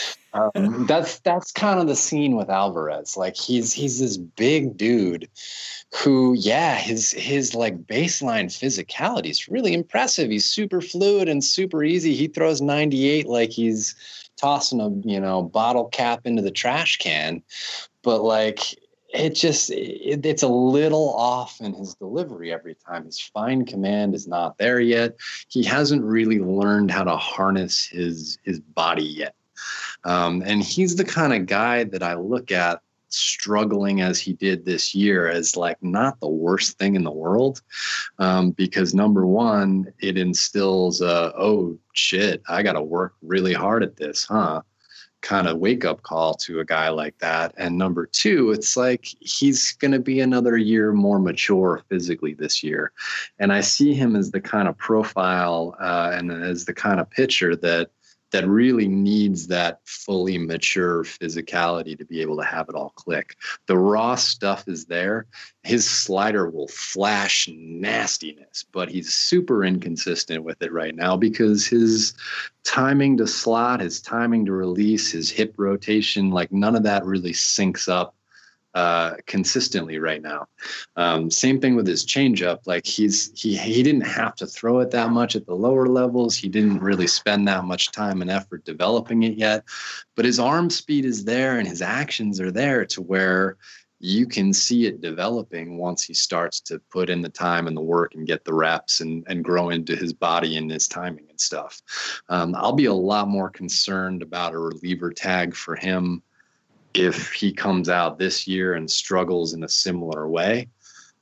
That's kind of the scene with Alvarez. Like he's this big dude who, his like baseline physicality is really impressive. He's super fluid and super easy. He throws 98 like he's tossing a bottle cap into the trash can. But like it's a little off in his delivery every time. His fine command is not there yet. He hasn't really learned how to harness his body yet. And he's the kind of guy that I look at struggling as he did this year as like not the worst thing in the world. Because number one, it instills oh shit, I got to work really hard at this, kind of wake up call to a guy like that. And number two, it's like he's going to be another year more mature physically this year. And I see him as the kind of profile and as the kind of pitcher that really needs that fully mature physicality to be able to have it all click. The raw stuff is there. His slider will flash nastiness, but he's super inconsistent with it right now because his timing to slot, his timing to release, his hip rotation, like none of that really syncs up consistently right now. Same thing with his changeup. Like he didn't have to throw it that much at the lower levels. He didn't really spend that much time and effort developing it yet, but his arm speed is there and his actions are there to where you can see it developing once he starts to put in the time and the work and get the reps and grow into his body and his timing and stuff. I'll be a lot more concerned about a reliever tag for him if he comes out this year and struggles in a similar way.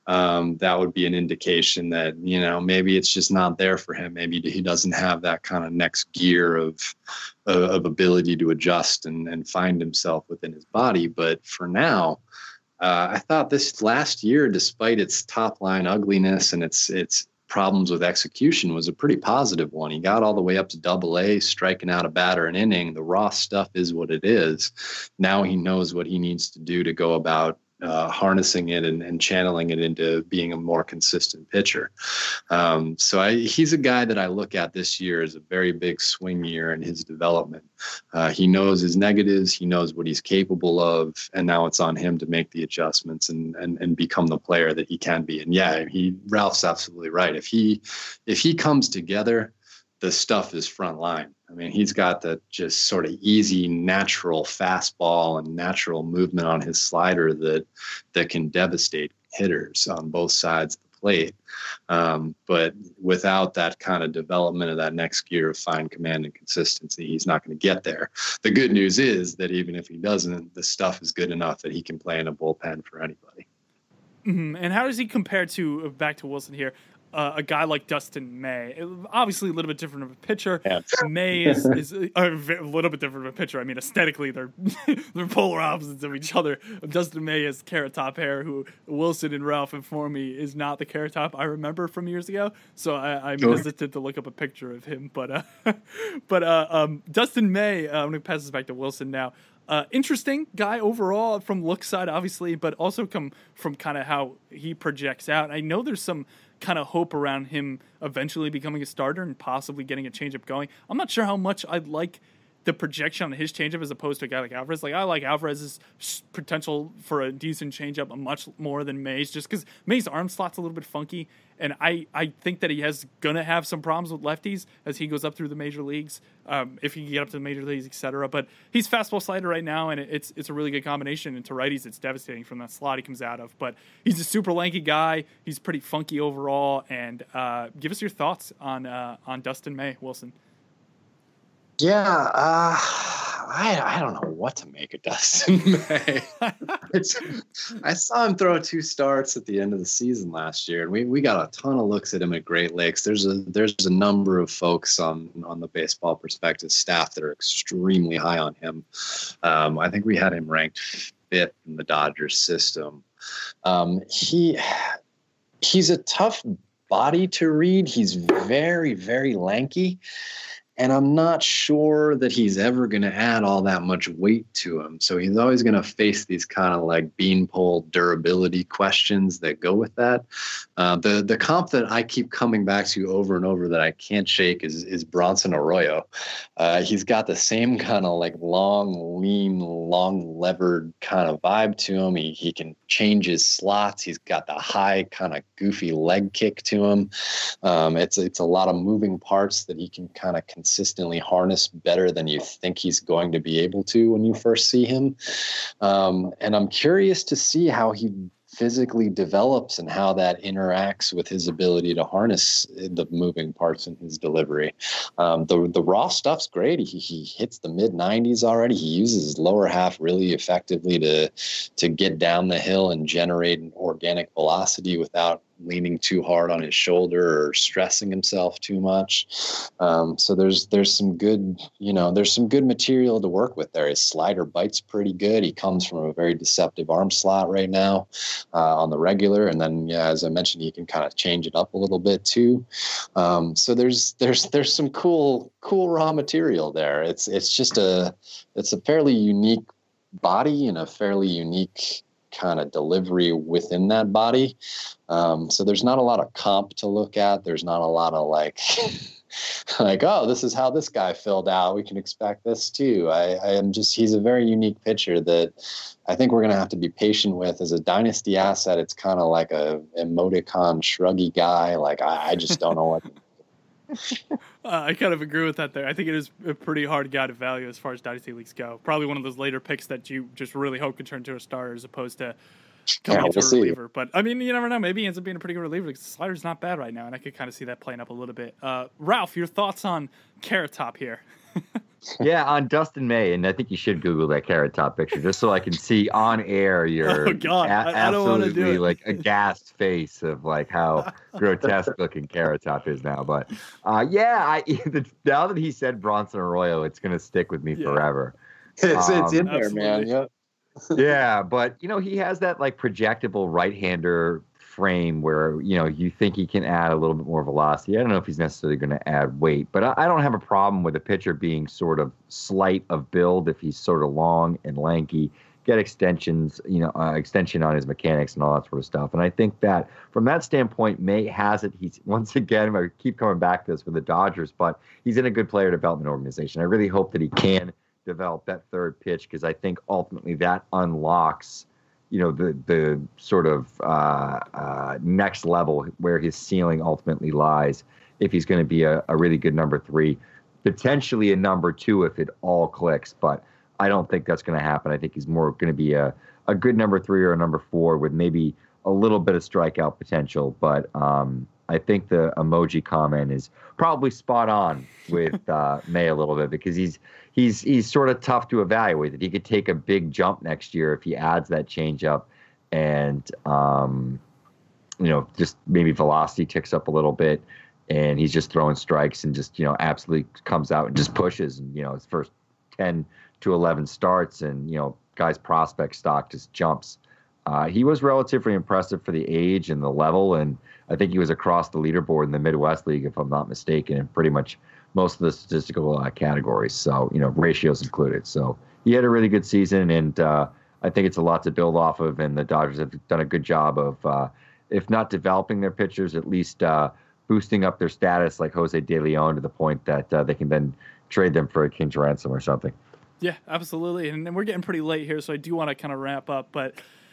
that would be an indication that, maybe it's just not there for him. Maybe he doesn't have that kind of next gear of ability to adjust and find himself within his body. But for now, I thought this last year, despite its top line ugliness and its problems with execution, was a pretty positive one. He got all the way up to AA, striking out a batter an inning. The raw stuff is what it is. Now he knows what he needs to do to go about harnessing it and channeling it into being a more consistent pitcher. He's a guy that I look at this year as a very big swing year in his development. He knows his negatives, he knows what he's capable of, and now it's on him to make the adjustments and become the player that he can be. And yeah, Ralph's absolutely right. If he comes together, the stuff is front line. I mean, he's got the just sort of easy, natural fastball and natural movement on his slider that can devastate hitters on both sides of the plate. But without that kind of development of that next gear of fine command and consistency, he's not going to get there. The good news is that even if he doesn't, the stuff is good enough that he can play in a bullpen for anybody. Mm-hmm. And how does he compare to, back to Wilson here, a guy like Dustin May? Obviously a little bit different of a pitcher. Yeah. May is a little bit different of a pitcher. I mean, aesthetically, they're polar opposites of each other. Dustin May is Carrot Top hair, who Wilson and Ralph informed me is not the Carrot Top I remember from years ago. So I'm hesitant to look up a picture of him. But Dustin May, I'm going to pass this back to Wilson now. Interesting guy overall from look side, obviously, but also come from kind of how he projects out. I know there's some kind of hope around him eventually becoming a starter and possibly getting a changeup going. I'm not sure how much I'd like the projection on his changeup as opposed to a guy like Alvarez. Like, I like Alvarez's potential for a decent changeup much more than May's, just because May's arm slot's a little bit funky, and I think that he has gonna have some problems with lefties as he goes up through the major leagues, if he can get up to the major leagues, etc. But he's fastball slider right now, and it's a really good combination. And to righties, it's devastating from that slot he comes out of. But he's a super lanky guy. He's pretty funky overall. And give us your thoughts on Dustin May, Wilson. Yeah, I don't know what to make of Dustin May. I saw him throw 2 starts at the end of the season last year, and we got a ton of looks at him at Great Lakes. There's a number of folks on the Baseball Prospectus staff that are extremely high on him. I think we had him ranked 5th in the Dodgers system. He's a tough body to read. He's very, very lanky. And I'm not sure that he's ever going to add all that much weight to him. So he's always going to face these kind of like beanpole durability questions that go with that. The comp that I keep coming back to over and over that I can't shake is Bronson Arroyo. He's got the same kind of like long, lean, long levered kind of vibe to him. He can change his slots. He's got the high kind of goofy leg kick to him. It's a lot of moving parts that he can kind of consistently harness better than you think he's going to be able to when you first see him. And I'm curious to see how he physically develops and how that interacts with his ability to harness the moving parts in his delivery. The raw stuff's great. He hits the mid 90s already. He uses his lower half really effectively to get down the hill and generate an organic velocity without leaning too hard on his shoulder or stressing himself too much. So there's some good, there's some good material to work with there. His slider bites pretty good. He comes from a very deceptive arm slot right now on the regular. And then, as I mentioned, he can kind of change it up a little bit too. So there's some cool raw material there. It's a fairly unique body and a fairly unique kind of delivery within that body. So there's not a lot of comp to look at. There's not a lot of like, oh, this is how this guy filled out. We can expect this too. He's a very unique pitcher that I think we're going to have to be patient with. As a dynasty asset, it's kind of like a emoticon shruggy guy. Like, I just don't know what. I kind of agree with that there. I think it is a pretty hard guy to value as far as dynasty leagues go. Probably one of those later picks that you just really hope can turn to a starter as opposed to coming into a reliever. But, I mean, you never know. Maybe he ends up being a pretty good reliever because the slider's not bad right now, and I could kind of see that playing up a little bit. Ralph, your thoughts on Carrot Top here? Yeah, on Dustin May, and I think you should Google that Carrot Top picture just so I can see on air your Oh, God, I don't wanna do absolutely it. like aghast face of like how grotesque looking Carrot Top is now. But now that he said Bronson Arroyo, it's gonna stick with me forever. It's in there, Absolutely. man. Yeah. Yeah, but he has that like projectable right-hander frame where you think he can add a little bit more velocity. I don't know if he's necessarily going to add weight, but I don't have a problem with a pitcher being sort of slight of build if he's sort of long and lanky, get extensions, extension on his mechanics and all that sort of stuff. And I think that from that standpoint, May has it. He's once again, I keep coming back to this with the Dodgers, but he's in a good player development organization. I really hope that he can develop that third pitch because I think ultimately that unlocks the sort of next level where his ceiling ultimately lies if he's going to be a really good number 3, potentially a number 2 if it all clicks. But I don't think that's going to happen. I think he's more going to be a good number 3 or a number 4 with maybe a little bit of strikeout potential. But I think the emoji comment is probably spot on with May a little bit because he's sort of tough to evaluate. That he could take a big jump next year if he adds that changeup, and just maybe velocity ticks up a little bit, and he's just throwing strikes and just absolutely comes out and just pushes. And his first 10 to 11 starts, and guy's prospect stock just jumps. He was relatively impressive for the age and the level, and I think he was across the leaderboard in the Midwest League, if I'm not mistaken, in pretty much most of the statistical categories. So, ratios included. So he had a really good season, and I think it's a lot to build off of, and the Dodgers have done a good job of, if not developing their pitchers, at least boosting up their status like Jose De Leon to the point that they can then trade them for a king's ransom or something. Yeah, absolutely. And we're getting pretty late here, so I do want to kind of wrap up, but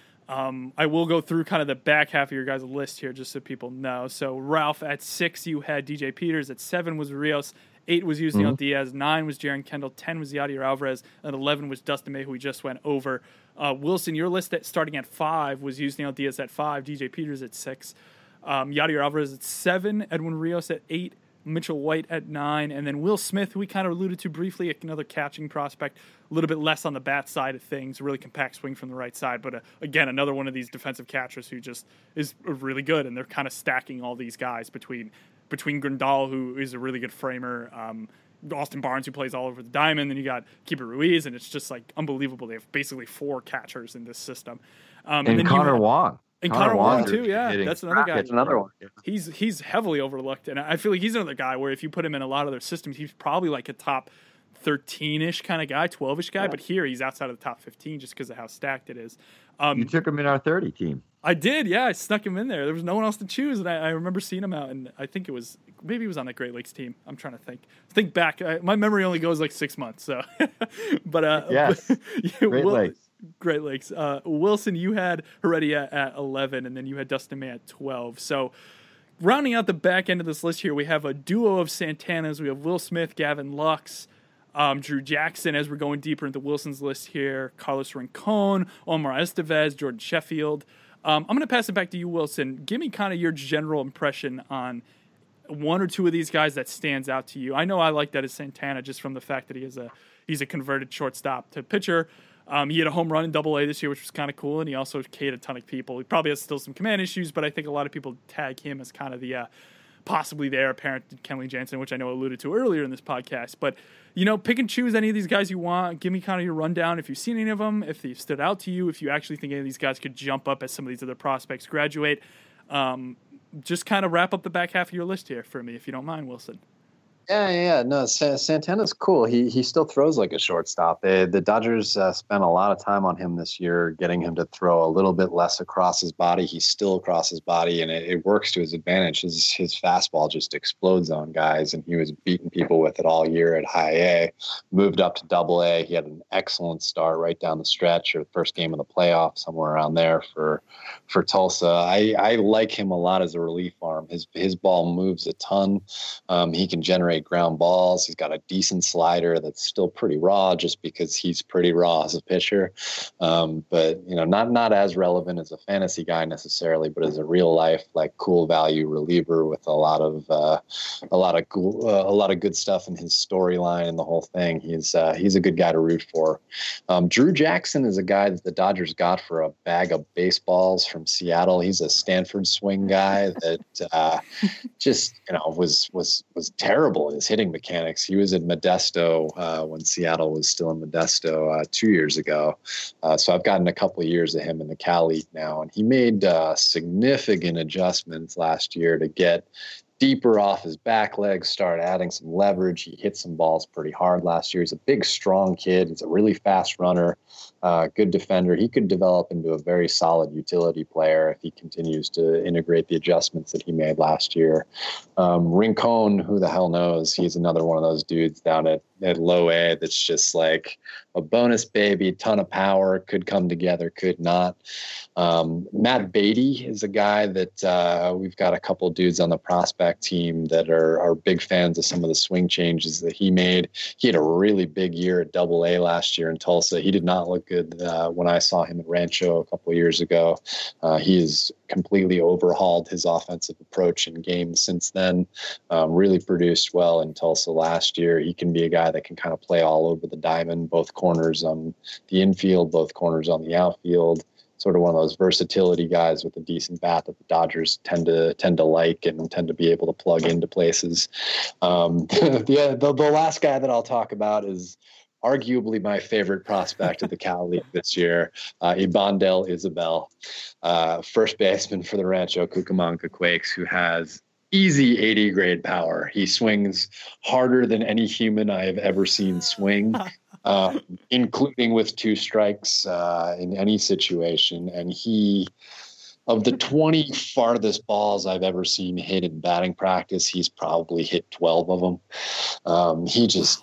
I will go through kind of the back half of your guys' list here just so people know. So, Ralph, at 6, you had DJ Peters. At 7 was Rios. 8 was Yusniel Diaz. 9 was Jaron Kendall. 10 was Yadier Alvarez. And 11 was Dustin May, who we just went over. Wilson, your list starting at 5 was Yusniel Diaz at 5, DJ Peters at 6, Yadier Alvarez at 7, Edwin Rios at 8, Mitchell White at 9, and then Will Smith, who we kind of alluded to briefly, another catching prospect, a little bit less on the bat side of things, really compact swing from the right side, but again, another one of these defensive catchers who just is really good, and they're kind of stacking all these guys between Grandal, who is a really good framer, Austin Barnes, who plays all over the diamond, then you got Keeper Ruiz, and it's just like unbelievable. They have basically 4 catchers in this system. And then Connor Wong. And Connor Wong too, yeah. That's another guy. That's another one. He's heavily overlooked, and I feel like he's another guy where if you put him in a lot of their systems, he's probably like a top 13-ish kind of guy, 12-ish guy, but here he's outside of the top 15 just because of how stacked it is. You took him in our 30 team. I did, yeah. I snuck him in there. There was no one else to choose, and I remember seeing him out, and I think maybe he was on that Great Lakes team. I'm trying to think back. My memory only goes like 6 months, so. But yes, Great Lakes. Wilson, you had Heredia at 11, and then you had Dustin May at 12. So, rounding out the back end of this list here, we have a duo of Santanas. We have Will Smith, Gavin Lux, Drew Jackson, as we're going deeper into Wilson's list here, Carlos Rincon, Omar Estevez, Jordan Sheffield. I'm going to pass it back to you, Wilson. Give me kind of your general impression on one or two of these guys that stands out to you. I know I like that as Santana just from the fact that he's a converted shortstop to pitcher. He had a home run in Double-A this year, which was kind of cool, and he also K'd a ton of people. He probably has still some command issues, but I think a lot of people tag him as kind of the possibly the heir apparent to Kenley Jansen, which I know alluded to earlier in this podcast. But, pick and choose any of these guys you want. Give me kind of your rundown if you've seen any of them, if they've stood out to you, if you actually think any of these guys could jump up as some of these other prospects graduate. Just kind of wrap up the back half of your list here for me, if you don't mind, Wilson. Yeah. No, Santana's cool. He still throws like a shortstop. The Dodgers spent a lot of time on him this year, getting him to throw a little bit less across his body. He's still across his body, and it works to his advantage. His fastball just explodes on guys, and he was beating people with it all year at High A. Moved up to Double-A. He had an excellent start right down the stretch, or the first game of the playoff, somewhere around there for Tulsa. I like him a lot as a relief arm. His ball moves a ton. He can generate generate ground balls. He's got a decent slider that's still pretty raw just because he's pretty raw as a pitcher. But, you know, not as relevant as a fantasy guy necessarily, but as a real life, like cool value reliever with a lot of good stuff in his storyline and the whole thing. He's a good guy to root for. Drew Jackson is a guy that the Dodgers got for a bag of baseballs from Seattle. He's a Stanford swing guy that just, you know, was terrible in his hitting mechanics. He was in Modesto when Seattle was still in Modesto 2 years ago. So I've gotten a couple of years of him in the Cal League now, and he made significant adjustments last year to get deeper off his back legs, start adding some leverage. He hit some balls pretty hard last year. He's a big, strong kid. He's a really fast runner, good defender. He could develop into a very solid utility player if he continues to integrate the adjustments that he made last year. Rincon, who the hell knows? He's another one of those dudes down at low A that's just like a bonus baby, ton of power, could come together, could not. Matt Beatty is a guy that we've got a couple dudes on the prospect team that are big fans of some of the swing changes that he made. He had a really big year at Double A last year in Tulsa. He did not look good when I saw him at Rancho a couple of years ago. He has completely overhauled his offensive approach in games since then. Really produced well in Tulsa last year. He can be a guy that can kind of play all over the diamond, both corners on the infield, both corners on the outfield. Sort of one of those versatility guys with a decent bat that the Dodgers tend to like and tend to be able to plug into places. The last guy that I'll talk about is arguably my favorite prospect of the Cal League this year, Ibandel Isabel, first baseman for the Rancho Cucamonga Quakes, who has easy 80 grade power. He swings harder than any human I have ever seen swing. Including with two strikes in any situation. And he, of the 20 farthest balls I've ever seen hit in batting practice, he's probably hit 12 of them. He just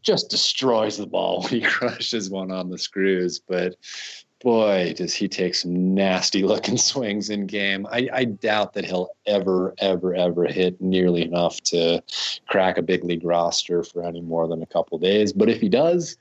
destroys the ball when he crushes one on the screws. But boy, does he take some nasty looking swings in game. I doubt that he'll ever hit nearly enough to crack a big league roster for any more than a couple days. But if he does,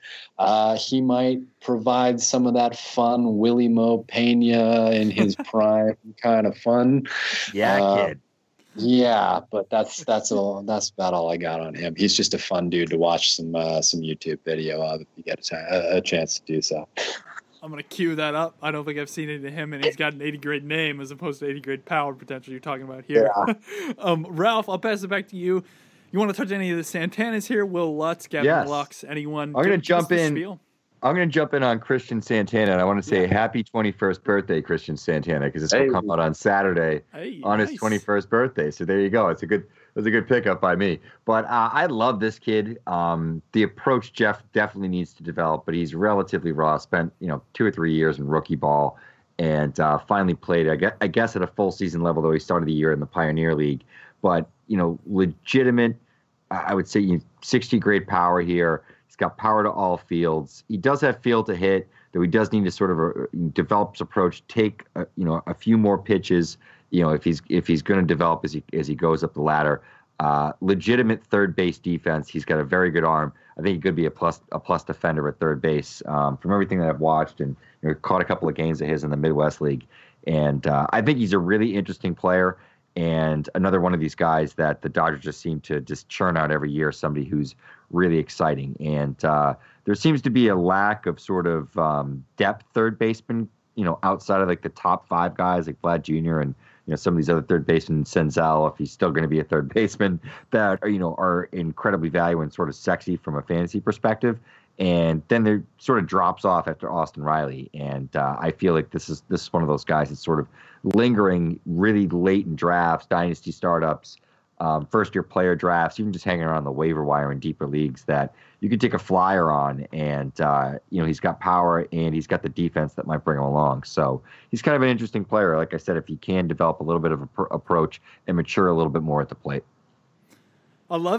he might provide some of that fun Willie Mo Pena in his prime kind of fun. Yeah, kid. Yeah, but that's about all I got on him. He's just a fun dude to watch some YouTube video of if you get a chance to do so. I'm going to cue that up. I don't think I've seen any of him, and he's got an 80 grade name as opposed to 80 grade power potential you're talking about here. Yeah. Ralph, I'll pass it back to you. You want to touch any of the Santanas here? Will Lutz, Gavin Lux, anyone? I'm going to jump in. I'm going to jump in on Christian Santana, and I want to say happy 21st birthday, Christian Santana, because this will come out on Saturday on his 21st birthday. So there you go. It was a good pickup by me. But I love this kid. The approach Jeff definitely needs to develop, but he's relatively raw. Spent 2 or 3 years in rookie ball, and finally played, I guess, at a full season level, though he started the year in the Pioneer League. But legitimate, I would say 60 grade power here. He's got power to all fields. He does have field to hit, though he does need to sort of develop his approach, take a few more pitches. If he's going to develop as he goes up the ladder. Legitimate third base defense. He's got a very good arm. I think he could be a plus defender at third base. From everything that I've watched and caught a couple of games of his in the Midwest League, and I think he's a really interesting player and another one of these guys that the Dodgers just seem to just churn out every year. Somebody who's really exciting, and there seems to be a lack of sort of depth third baseman. Outside of like the top 5 guys like Vlad Jr. and some of these other third basemen, Senzel, if he's still going to be a third baseman, that are incredibly valuable and sort of sexy from a fantasy perspective. And then there sort of drops off after Austin Riley. And I feel like this is one of those guys that's sort of lingering really late in drafts, dynasty startups, first-year player drafts, even just hanging around the waiver wire in deeper leagues that you could take a flyer on. And, he's got power and he's got the defense that might bring him along. So he's kind of an interesting player. Like I said, if he can develop a little bit of approach and mature a little bit more at the plate. I love it.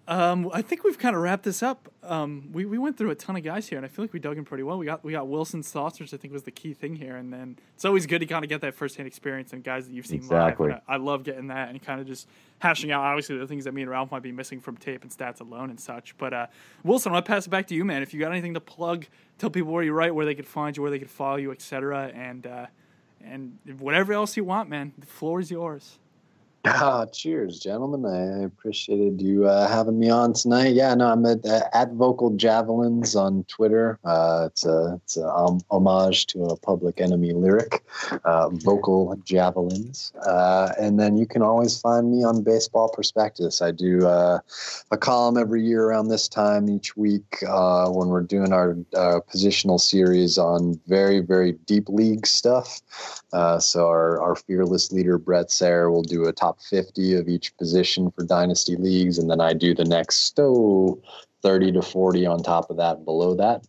I think we've kind of wrapped this up. We went through a ton of guys here, and I feel like we dug in pretty well. We got Wilson's thoughts, which I think was the key thing here, and then it's always good to kind of get that firsthand experience and guys that you've seen Exactly. live. And I love getting that and kind of just hashing out, obviously, the things that me and Ralph might be missing from tape and stats alone and such. But Wilson, I'll pass it back to you, man. If you got anything to plug, tell people where you write, where they could find you, where they could follow you, etc., and whatever else you want, man. The floor is yours. Cheers, gentlemen. I appreciated you having me on tonight. Yeah, no, I'm at Vocal Javelins on Twitter. It's a homage to a Public Enemy lyric, Vocal Javelins. And then you can always find me on Baseball Prospectus. I do a column every year around this time each week when we're doing our positional series on very, very deep league stuff. So our fearless leader, Brett Sayre, will do a top 50 of each position for dynasty leagues, and then I do the next 30 to 40 on top of that, below that.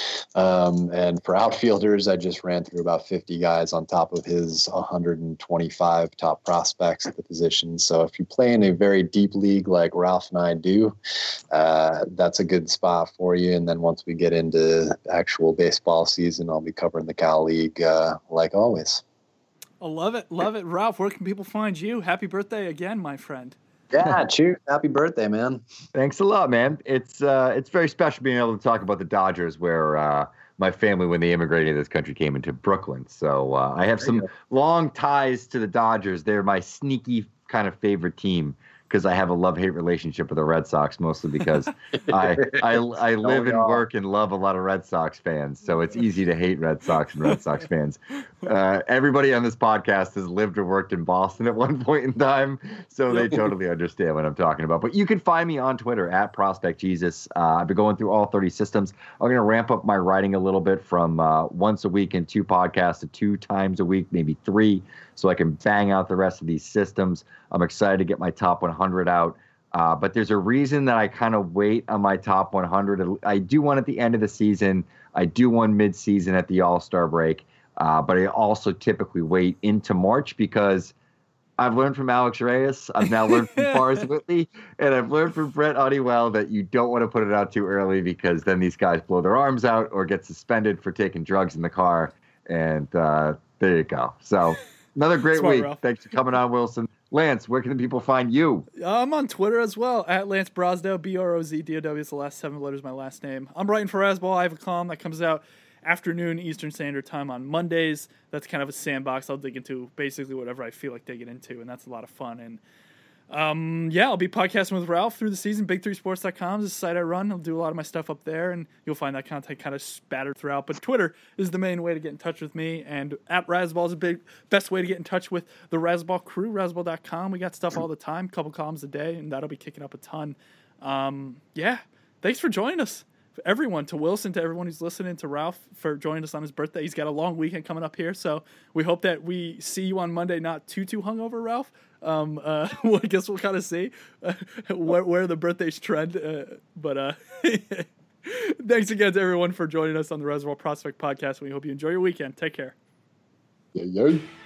And for outfielders, I just ran through about 50 guys on top of his 125 top prospects at the position. So if you play in a very deep league like Ralph and I do, that's a good spot for you. And then once we get into actual baseball season, I'll be covering the Cal League like always. I love it. Love it. Ralph, where can people find you? Happy birthday again, my friend. Yeah, cheers. Happy birthday, man. Thanks a lot, man. It's very special being able to talk about the Dodgers, where my family, when they immigrated to this country, came into Brooklyn. So I have some long ties to the Dodgers. They're my sneaky kind of favorite team because I have a love-hate relationship with the Red Sox, mostly because I live and work and love a lot of Red Sox fans. So it's easy to hate Red Sox and Red Sox fans. Everybody on this podcast has lived or worked in Boston at one point in time, so they totally understand what I'm talking about. But you can find me on Twitter at ProspectJesus. I've been going through all 30 systems. I'm going to ramp up my writing a little bit from once a week in 2 podcasts to 2 times a week, maybe 3, so I can bang out the rest of these systems. I'm excited to get my top 100 out. But there's a reason that I kind of wait on my top 100. I do one at the end of the season. I do one mid-season at the All-Star break. But I also typically wait into March because I've learned from Alex Reyes. I've now learned from Forrest Whitley. And I've learned from Brett Honeywell that you don't want to put it out too early because then these guys blow their arms out or get suspended for taking drugs in the car. And there you go. So another great week. Ralph. Thanks for coming on, Wilson. Lance, where can people find you? I'm on Twitter as well, at Lance Brosdow, BROZDOW is the last 7 letters of my last name. I'm writing for Razzball. I have a column that comes out afternoon Eastern Standard Time on Mondays. That's kind of a sandbox. I'll dig into basically whatever I feel like digging into, and that's a lot of fun. And I'll be podcasting with Ralph through the season. Big3sports.com is the site I run. I'll do a lot of my stuff up there, and you'll find that content kind of spattered throughout. But Twitter is the main way to get in touch with me, and at Razzball is the best way to get in touch with the Razzball crew, Razzball.com. We got stuff all the time, couple columns a day, and that'll be kicking up a ton. Thanks for joining us. Everyone, to Wilson, to everyone who's listening, to Ralph for joining us on his birthday. He's got a long weekend coming up here, so we hope that we see you on Monday, not too hungover, Ralph. I guess we'll kind of see where the birthdays trend. Thanks again to everyone for joining us on the Reservoir Prospect Podcast. We hope you enjoy your weekend. Take care. Yeah.